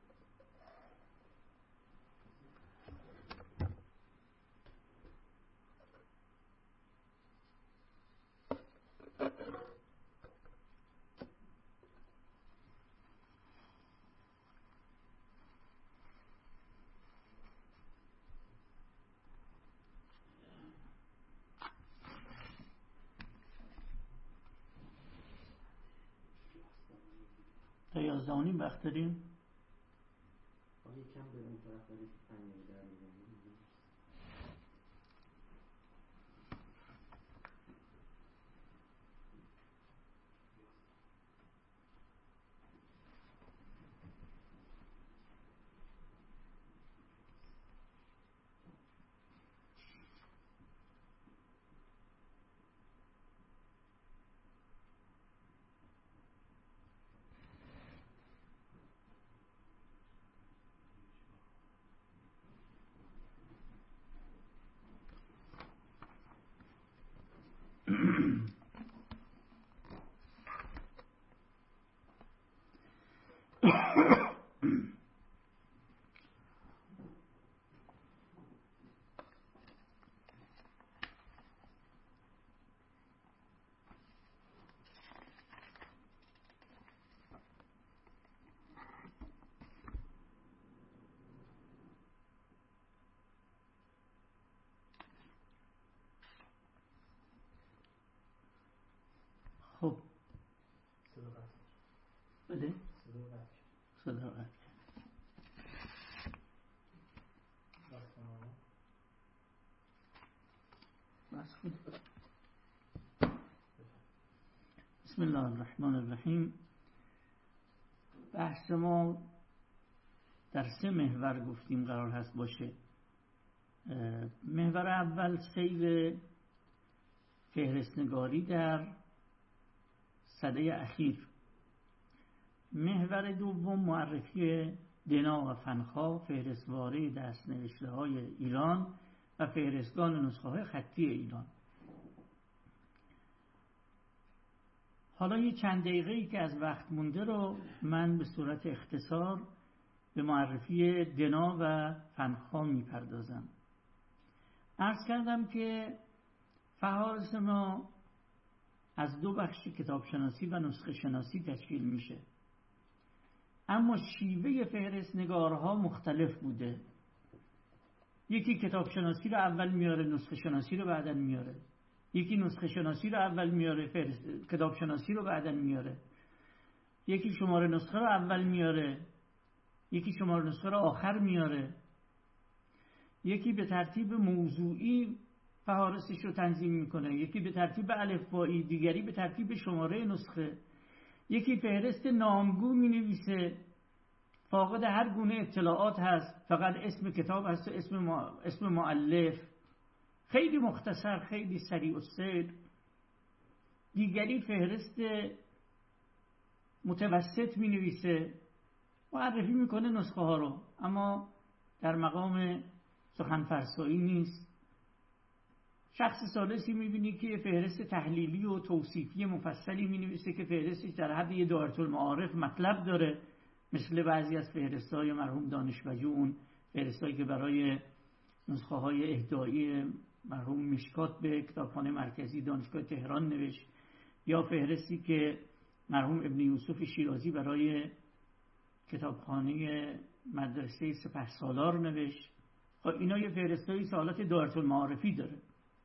S2: تا یازده و نیم وقت داریم.
S3: یکم به اون طرف داریم که پنج در میزنیم.
S2: بده صدا قطع بسم الله الرحمن الرحیم. بحث ما در سه محور گفتیم قرار هست باشه. محور اول سیر فهرستنگاری در سده اخیر. محور دوم معرفی دنا و فنخا، فهرستواره دست‌نوشته های ایران و فهرستگان نسخه های خطی ایران. حالا یه چند دقیقه‌ای که از وقت مونده رو من به صورت اختصار به معرفی دنا و فنخا میپردازم. عرض کردم که فهارس ما از دو بخش کتابشناسی و نسخه شناسی تشکیل میشه، اما شیوه فهرست نگارها مختلف بوده. یکی کتابشناسی رو اول میاره، نسخه شناسی رو بعداً میاره. یکی نسخه شناسی رو اول میاره، فهرست کتابشناسی رو بعداً میاره. یکی شماره نسخه رو اول میاره، یکی شماره نسخه رو آخر میاره. یکی به ترتیب موضوعی فهارسش رو تنظیم میکنه، یکی به ترتیب الفبایی، دیگری به ترتیب شماره نسخه. یکی فهرست نامگو می نویسه، فاقد هر گونه اطلاعات هست، فقط اسم کتاب هست و اسم ما... اسم مؤلف، خیلی مختصر، خیلی سریع السیر. دیگری فهرست متوسط می نویسه، معرفی میکنه نسخه ها رو، اما در مقام سخن فرسایی نیست. شخص ثالثی میبینی که فهرست تحلیلی و توصیفی مفصلی مینویسه که فهرستش در حد یه دایره المعارف مطلب داره، مثل بعضی از فهرست‌های مرحوم دانشپژوه، اون فهرستایی که برای نسخه های اهدایی مرحوم مشکات به کتابخانه مرکزی دانشگاه تهران نوشت، یا فهرستی که مرحوم ابن یوسف شیرازی برای کتابخانه مدرسه سپهسالار نوشت. خب اینا یه فهرست‌های سوالات دایره المعارفی داره.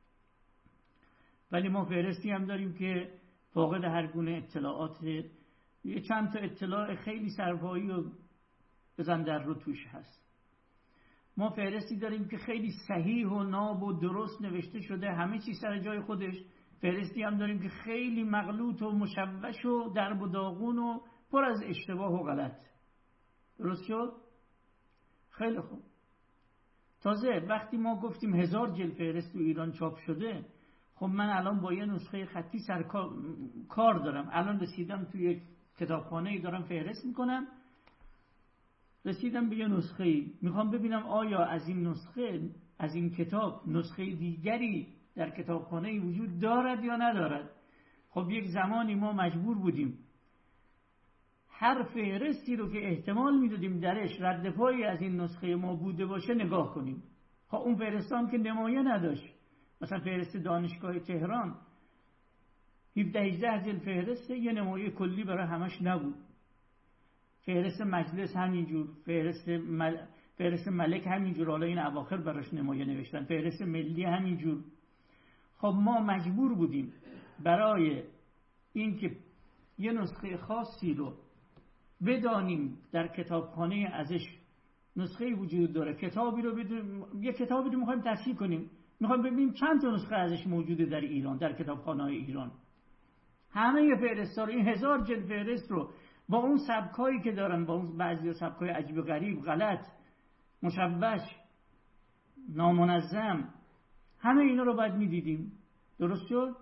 S2: ولی ما فهرستی هم داریم که فاقد هر گونه اطلاعات، یه چند تا اطلاع خیلی سرپایی و بزن در رو توش هست. ما فهرستی داریم که خیلی صحیح و ناب و درست نوشته شده، همه چی سر جای خودش. فهرستی هم داریم که خیلی مغلوط و مشوش و درب و داغون و پر از اشتباه و غلط. درست شد؟ خیلی خوب. تازه وقتی ما گفتیم هزار جلد فهرست تو ایران چاپ شده، خب من الان با یه نسخه خطی سر کار دارم. الان رسیدم توی یک کتابخانه‌ای دارم فهرست میکنم، رسیدم به یه نسخه‌ای، میخوام ببینم آیا از این نسخه، از این کتاب نسخه دیگری در کتابخانه‌ای وجود دارد یا ندارد. خب یک زمانی ما مجبور بودیم هر فهرستی رو که احتمال میدادیم درش رد پایی از این نسخه ما بوده باشه نگاه کنیم. خب اون فهرستان که نمایه نداشت. مثلا فهرست دانشگاه تهران هفده هجده جلد فهرسته، یه نمایه کلی برای همش نبود. فهرست مجلس همینجور، فهرست مل... فهرست ملک همینجور، حالا این اواخر براش نمایه نوشتن، فهرست ملی همینجور. خب ما مجبور بودیم برای اینکه یه نسخه خاصی رو بدانیم در کتابخانه ازش نسخه وجود داره، کتابی رو بدونیم، یه کتابی رو میخوایم تصحیح کنیم، میخوایم ببینیم چند تا نسخه ازش موجوده در ایران، در کتابخانه‌های ایران. همه یه فهرست‌ها رو، این هزار جلد فهرست رو با اون سبکایی که دارن، با اون بعضی سبکای عجیب و غریب، غلط، مشوش، نامنظم، همه اینا رو باید میدیدیم. درست شد؟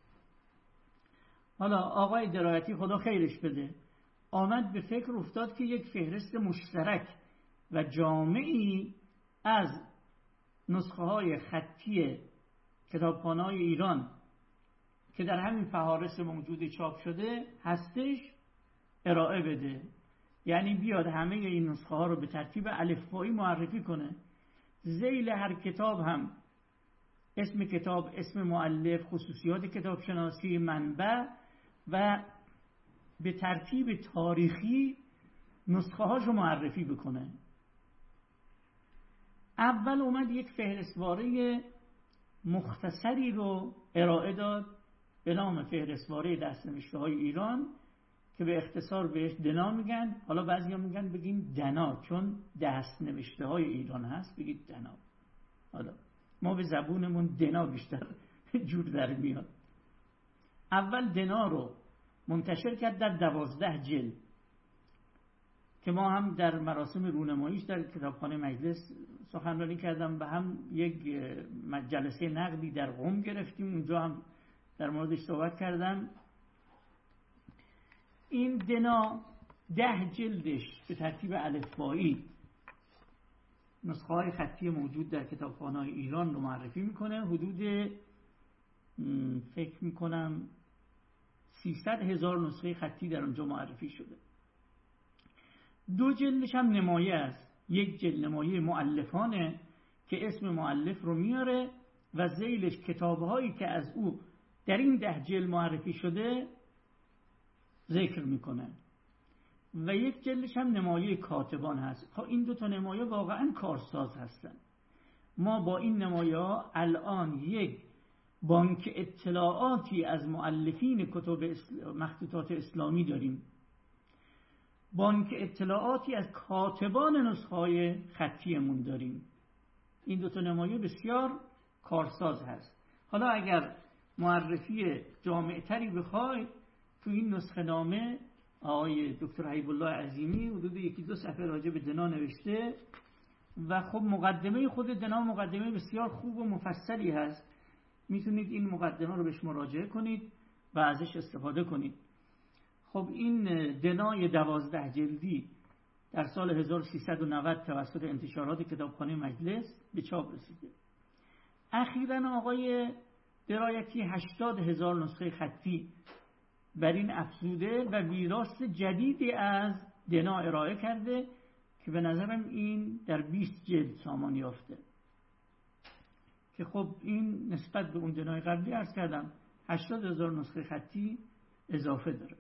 S2: حالا آقای درایتی خدا خیرش بده آمد به فکر افتاد که یک فهرست مشترک و جامعی از نسخه های خطی کتابخانه‌های ایران که در همین فهارس موجود چاپ شده هستش ارائه بده. یعنی بیاد همه این نسخه ها رو به ترتیب الفبایی معرفی کنه، ذیل هر کتاب هم اسم کتاب، اسم مؤلف، خصوصیات کتاب شناسی، منبع و به ترتیب تاریخی نسخه هاشو معرفی بکنه. اول اومد یک فهرستواره مختصری رو ارائه داد به نام فهرستواره دست‌نوشته های ایران که به اختصار بهش دنا میگن. حالا بعضیا میگن بگین دنا، چون دست نوشته های ایران هست بگید دنا. حالا ما به زبونمون دنا بیشتر جور در میاد. اول دنا رو منتشر کرد در دوازده جلد که ما هم در مراسم رونماییش در کتابخانه مجلس سخنرانی کردم و هم یک جلسه نقدی در قم گرفتیم، اونجا هم در موردش صحبت کردم. این دنا ده جلدش به ترتیب الفبایی نسخه های خطی موجود در کتابخانه های ایران رو معرفی میکنه. حدود فکر میکنم سیصد هزار نسخه خطی در اونجا معرفی شده. دو جلدش هم نمایه است. یک جلد نمایه مؤلفانه که اسم مؤلف رو میاره و ذیلش کتابهایی که از او در این ده جلد معرفی شده ذکر میکنه و یک جلدش هم نمایه کاتبان هست. خب این دو تا نمایه واقعا کارساز هستن. ما با این نمایه ها الان یک بانک اطلاعاتی از مؤلفین کتب مخطوطات اسلامی داریم، بانک اطلاعاتی از کاتبان نسخه های خطیمون داریم. این دو تا نمایه بسیار کارساز هست. حالا اگر معرفی جامع‌تری بخوای، تو این نسخه نامه آقای دکتر حبیب الله عظیمی حدود یکی دو صفحه راجع به دنا نوشته و خب مقدمه خود دنا مقدمه بسیار خوب و مفصلی هست. میتونید این مقدمه رو بهش مراجعه کنید و ازش استفاده کنید. خب این دنای دوازده جلدی در سال هزار و سیصد و نود توسط انتشارات کتابخانه مجلس به چاپ رسیده. اخیراً آقای درایتی هشتاد هزار نسخه خطی بر این افزوده و ویراست جدیدی از دنا ارائه کرده که به نظرم این در بیست جلد سامان یافته، که خب این نسبت به اون دنای قبلی عرض کردم هشتاد هزار نسخه خطی اضافه داره.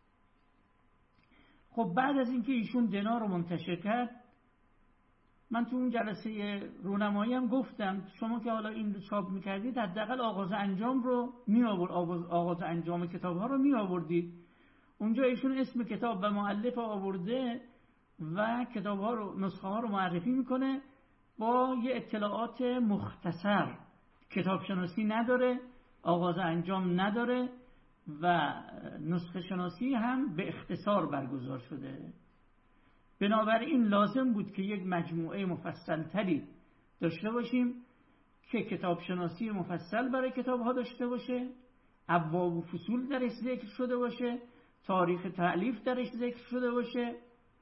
S2: خب بعد از اینکه ایشون دنا رو منتشر کرد، من تو اون جلسه رونمایی هم گفتم شما که حالا این رو چاپ میکردید حداقل آغاز انجام رو می آورد، آغاز انجام کتاب ها رو می آوردید. اونجا ایشون اسم کتاب و مؤلف آورده و کتاب ها رو، نسخه ها رو معرفی میکنه با یه اطلاعات مختصر. کتاب شناسی نداره، آغاز انجام نداره و نسخه شناسی هم به اختصار برگزار شده. بنابراین لازم بود که یک مجموعه مفصل تری داشته باشیم که کتاب شناسی مفصل برای کتاب ها داشته باشه، ابواب و فصول درش ذکر شده باشه، تاریخ تألیف درش ذکر شده باشه،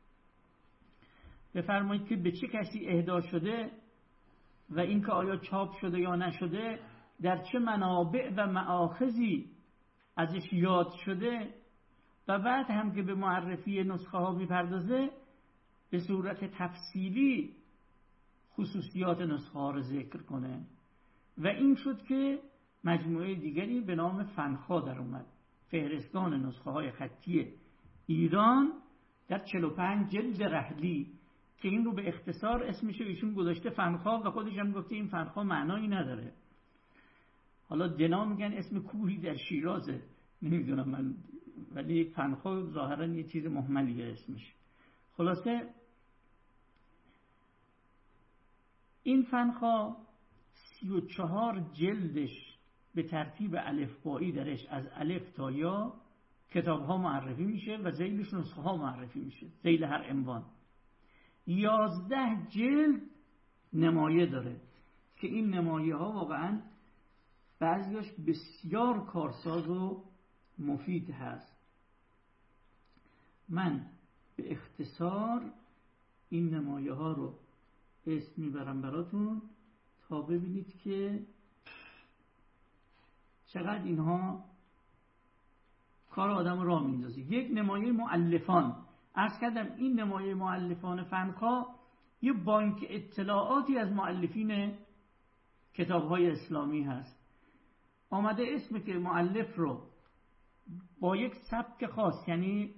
S2: بفرمایید که به چه کسی اهدا شده و اینکه آیا چاپ شده یا نشده، در چه منابع و مآخذی ازش یاد شده و بعد هم که به معرفی نسخه ها میپردازه به صورت تفصیلی خصوصیات نسخه ها رو ذکر کنه. و این شد که مجموعه دیگری به نام فنخا در اومد، فهرستان نسخه های خطی ایران در چهل و پنج جلد رحلی، که این رو به اختصار اسمش ایشون گذاشته فنخا و خودش هم گفته این فنخا معنایی نداره. حالا دنا میگن اسم کوهی در شیرازه، نمیدونم من، ولی فنخا ظاهرا یه چیز مهملیه اسمش. خلاصه این فنخا سی و چهار جلدش به ترتیب الفبایی درش از الف تا یا کتاب ها معرفی میشه و ذیلش نسخه ها معرفی میشه، ذیل هر عنوان. یازده جلد نمایه داره که این نمایه ها واقعا بعضیش بسیار کارساز و مفید هست. من به اختصار این نمایه ها رو اسم میبرم براتون تا ببینید که چقدر اینها کار آدم را میندازه. یک نمایه مؤلفان، عرض کردم این نمایه مؤلفان فنخا یه بانک اطلاعاتی از مؤلفین کتاب‌های اسلامی هست. آمده اسم که مؤلف رو با یک سبک خاص، یعنی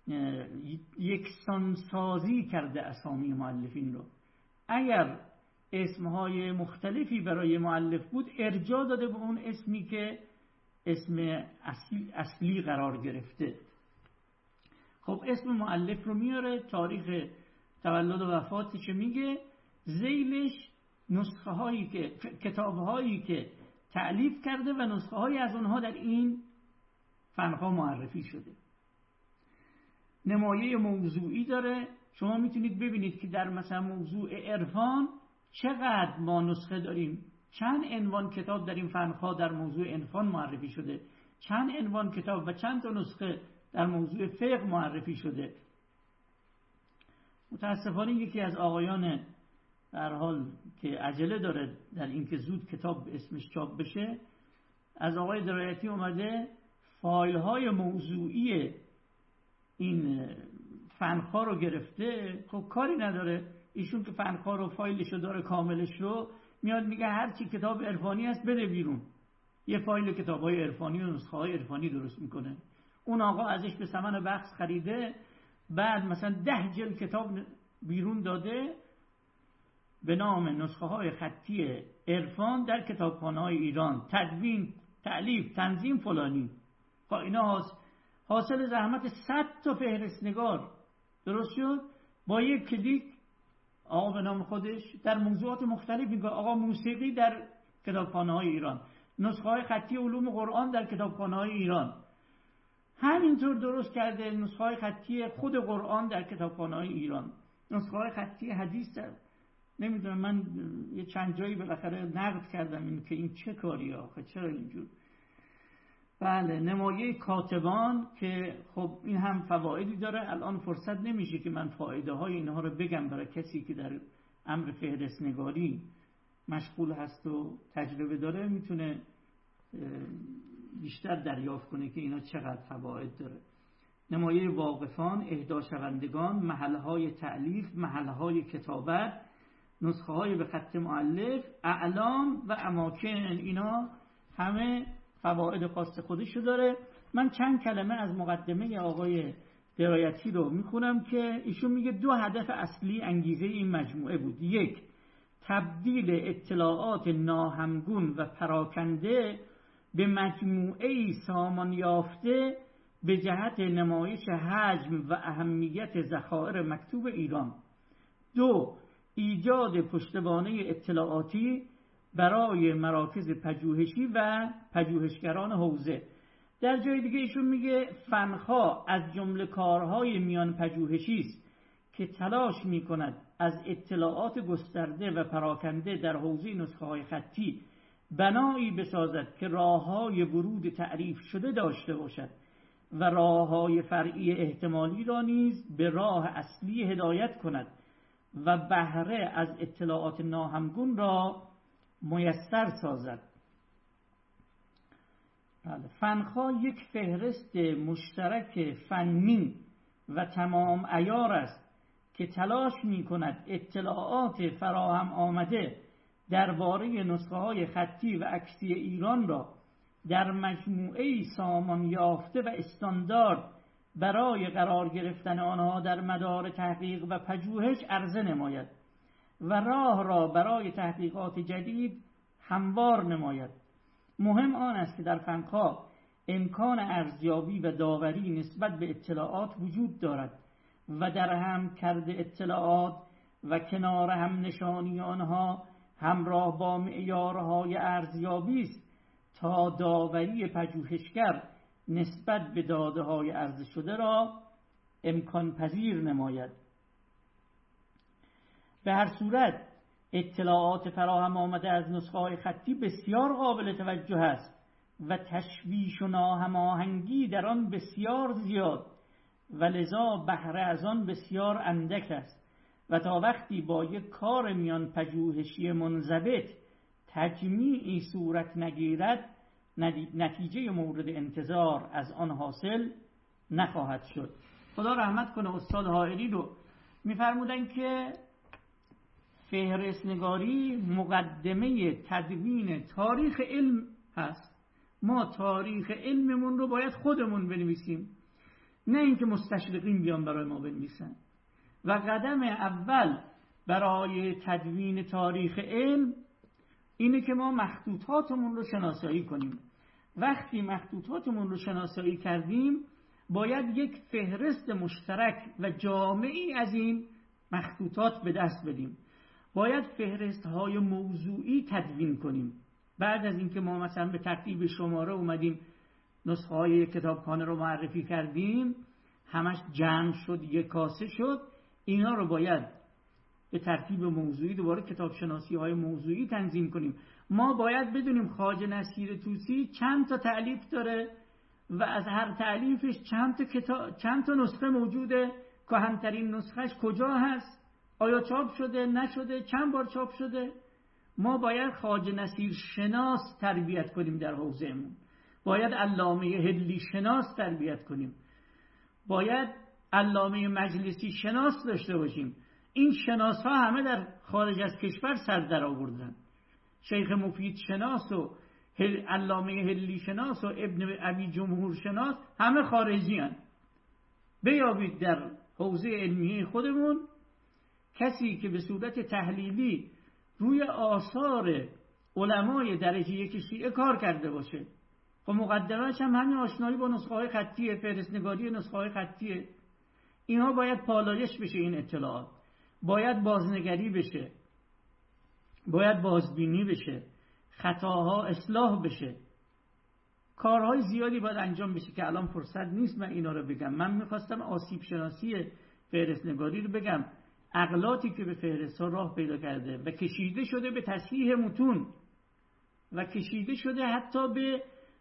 S2: یکسانسازی کرده اسامی مؤلفین رو. اگر اسمهای مختلفی برای مؤلف بود ارجاع داده به اون اسمی که اسم اصلی, اصلی قرار گرفته. خب اسم مؤلف رو میاره، تاریخ تولد و وفاتش میگه، ذیلش نسخه هایی که کتاب هایی که تألیف کرده و نسخه هایی از اونها در این فنها معرفی شده. نمایه موضوعی داره. شما میتونید ببینید که در مثلا موضوع عرفان چقدر ما نسخه داریم، چند عنوان کتاب در این فنها در موضوع عرفان معرفی شده، چند عنوان کتاب و چند تا نسخه در موضوع فقه معرفی شده. متاسفانه یکی از آقایان در حال که عجله داره در اینکه زود کتاب اسمش چاپ بشه، از آقای درایتی اومده فایل های موضوعی این فنخا رو گرفته. خب کاری نداره ایشون که فنخا رو فایلش رو داره کاملش رو، میاد میگه هر چی کتاب عرفانی هست بده بیرون، یه فایل کتاب های عرفانی و نسخه های عرفانی درست میکنه. اون آقا ازش به ثمن بخش خریده، بعد مثلا ده جلد کتاب بیرون داده به نام نسخه های خطی عرفان در کتابخانه های ایران، تدوین، تألیف، تنظیم فلانی. خب اینا حاصل زحمت صد تا فهرستنگار درست شد. با یک کلیک آقا به نام خودش در موضوعات مختلف میگه آقا موسیقی در کتابخانه های ایران، نسخه های خطی علوم قرآن در کتابخانه های ایران، همینطور درست کرده نسخه های خطی خود قرآن در کتابخانه های ایران، نسخه های خطی حدیث در... نمیدونم من یه چند جایی بالاخره نقد کردم این که این چه کاری آخه، چرا اینجور. بله، نمایه کاتبان که خب این هم فوایدی داره. الان فرصت نمیشه که من فایده های اینها رو بگم برای کسی که در امر فهرست نگاری مشغول هست و تجربه داره، میتونه بیشتر دریافت کنه که اینا چقدر فواید داره. نمایه واقفان، اهدا شوندگان، محلهای تألیف، محلهای کتابت، نسخه های به خط مؤلف، اعلام و اماکن، اینا همه فواید خاص خودشو داره. من چند کلمه از مقدمه آقای درایتی رو میخونم که ایشون میگه دو هدف اصلی انگیزه این مجموعه بود. یک، تبدیل اطلاعات ناهمگون و پراکنده به مجموعه سامان یافته به جهت نمایش حجم و اهمیت ذخایر مکتوب ایران. دو، ایجاد پشتوانه اطلاعاتی برای مراکز پژوهشی و پژوهشگران حوزه. در جای دیگه ایشون میگه فنخا از جمله کارهای میان پژوهشی است که تلاش میکند از اطلاعات گسترده و پراکنده در حوزه نسخه های خطی بنایی بسازد که راههای ورود تعریف شده داشته باشد و راههای فرعی احتمالی را نیز به راه اصلی هدایت کند و بهره از اطلاعات ناهمگون را میسر سازد. فنخا یک فهرست مشترک فنی و تمام عیار است که تلاش می کند اطلاعات فراهم آمده درباره نسخه های خطی و عکسی ایران را در مجموعه سامان یافته و استاندارد برای قرار گرفتن آنها در مدار تحقیق و پژوهش عرضه نماید و راه را برای تحقیقات جدید هموار نماید. مهم آن است که در فنخا امکان ارزیابی و داوری نسبت به اطلاعات وجود دارد و در هم کرده اطلاعات و کنار هم نشانی آنها همراه با معیارهای ارزیابی است تا داوری پژوهشگر نسبت به داده‌های عرضه شده را امکان پذیر نماید. به هر صورت اطلاعات فراهم آمده از نسخه‌های خطی بسیار قابل توجه است و تشویش و ناهماهنگی در آن بسیار زیاد و لذا بهره از آن بسیار اندک است و تا وقتی با یک کار میان پژوهشی منضبط تجمیعی صورت نگیرد نتیجه مورد انتظار از آن حاصل نخواهد شد. خدا رحمت کنه استاد حائری رو میفرمودن که فهرست نگاری مقدمه تدوین تاریخ علم هست. ما تاریخ علممون رو باید خودمون بنویسیم، نه اینکه مستشرقین بیان برای ما بنویسن. و قدم اول برای تدوین تاریخ علم اینه که ما مخطوطاتمون رو شناسایی کنیم. وقتی مخطوطاتمون رو شناسایی کردیم باید یک فهرست مشترک و جامعی از این مخطوطات به دست بدیم. باید فهرست های موضوعی تدوین کنیم. بعد از اینکه ما مثلا به ترتیب شماره اومدیم نسخه های کتابخانه رو معرفی کردیم، همش جمع شد، یک کاسه شد، اینا رو باید به ترتیب موضوعی دوباره کتاب شناسی های موضوعی تنظیم کنیم. ما باید بدونیم خواجه نصیر طوسی چند تا تألیف داره و از هر تألیفش چند تا کتاب، چند تا نسخه موجوده، کهن‌ترین نسخهش کجا هست، آیا چاپ شده نشده، چند بار چاپ شده. ما باید خواجه نصیر شناس تربیت کنیم در حوزه‌مون، باید علامه هلی شناس تربیت کنیم، باید علامه مجلسی شناس داشته باشیم. این شناس ها همه در خارج از کشور سر در آوردن. شیخ مفید شناس و علامه هلی شناس و ابن ابی جمهور شناس همه خارجی هن. بیابید در حوزه علمیه خودمون کسی که به صورت تحلیلی روی آثار علمای درجه یک شیعه کار کرده باشه. خب مقدمش هم همین آشنایی با نسخه های خطیه، فهرست‌نگاری نسخه های خطیه. اینها باید پالایش بشه، این اطلاعات باید بازنگری بشه، باید بازبینی بشه، خطاها اصلاح بشه. کارهای زیادی باید انجام بشه که الان فرصت نیست من اینا رو بگم. من میخواستم آسیب شناسی فهرست‌نگاری رو بگم، اغلاطی که به فهرست ها راه پیدا کرده و کشیده شده به تصحیح متون و کشیده شده حتی به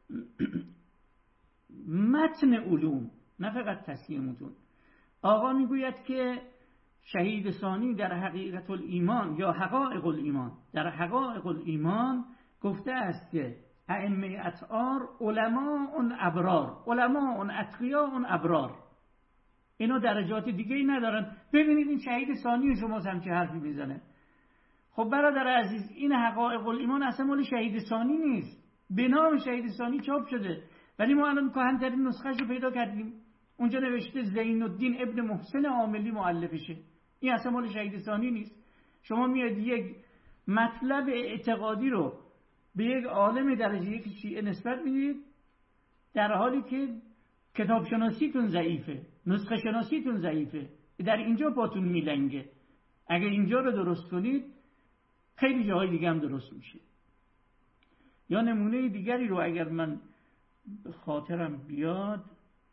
S2: متن علوم، نه فقط تصحیح متون. آقا میگوید که شهید ثانی در حقیقت الایمان یا حقائق الایمان، در حقائق الایمان گفته است که ائمه اطهار علماء ابرار، علماء اتقیاء ابرار، اینا درجات دیگه ای ندارن. ببینید این شهید ثانی شما هم چه حرفی میزنه. خب برادر عزیز، این حقائق الایمان اصلا مال شهید ثانی نیست، به نام شهید ثانی چاپ شده، ولی ما الان کهن‌ترین نسخه‌اش رو پیدا کردیم، اونجا نوشته زین الدین ابن محسن عاملی مؤلفشه. این اصلا مال شهید ثانی نیست. شما میاد یک مطلب اعتقادی رو به یک عالم درجه یک شیعه نسبت میدید، در حالی که کتاب شناسیتون ضعیفه، نسخه شناسیتون ضعیفه، در اینجا پاتون میلنگه. اگه اینجا رو درست کنید خیلی جاهای دیگه هم درست میشه. یا نمونه دیگری رو اگر من خاطرم بیاد،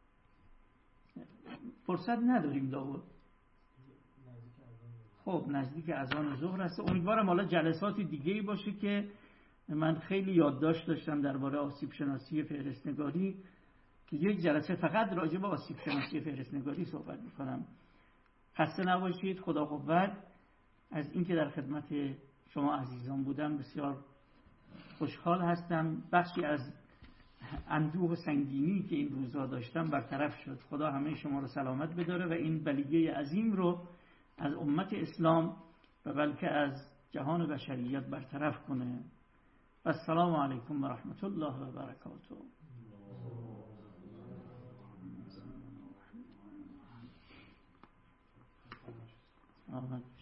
S2: فرصت نداریم داود. خب نزدیک اذان ظهر است. امیدوارم حالا جلسات دیگه‌ای باشه که من خیلی یادداشت داشتم درباره آسیب شناسی فهرست‌نگاری که یک جلسه فقط راجع به آسیب شناسی فهرست‌نگاری صحبت می‌کنم. خسته نباشید. خدا قوت. از اینکه در خدمت شما عزیزان بودم بسیار خوشحال هستم. بخشی از اندوه و سنگینی که این روزا داشتم برطرف شد. خدا همه شما رو سلامت بداره و این بلیه عظیم رو از امت اسلام و بلکه از جهان بشریت برطرف کنه. و السلام علیکم و رحمت الله و برکاته. آمین.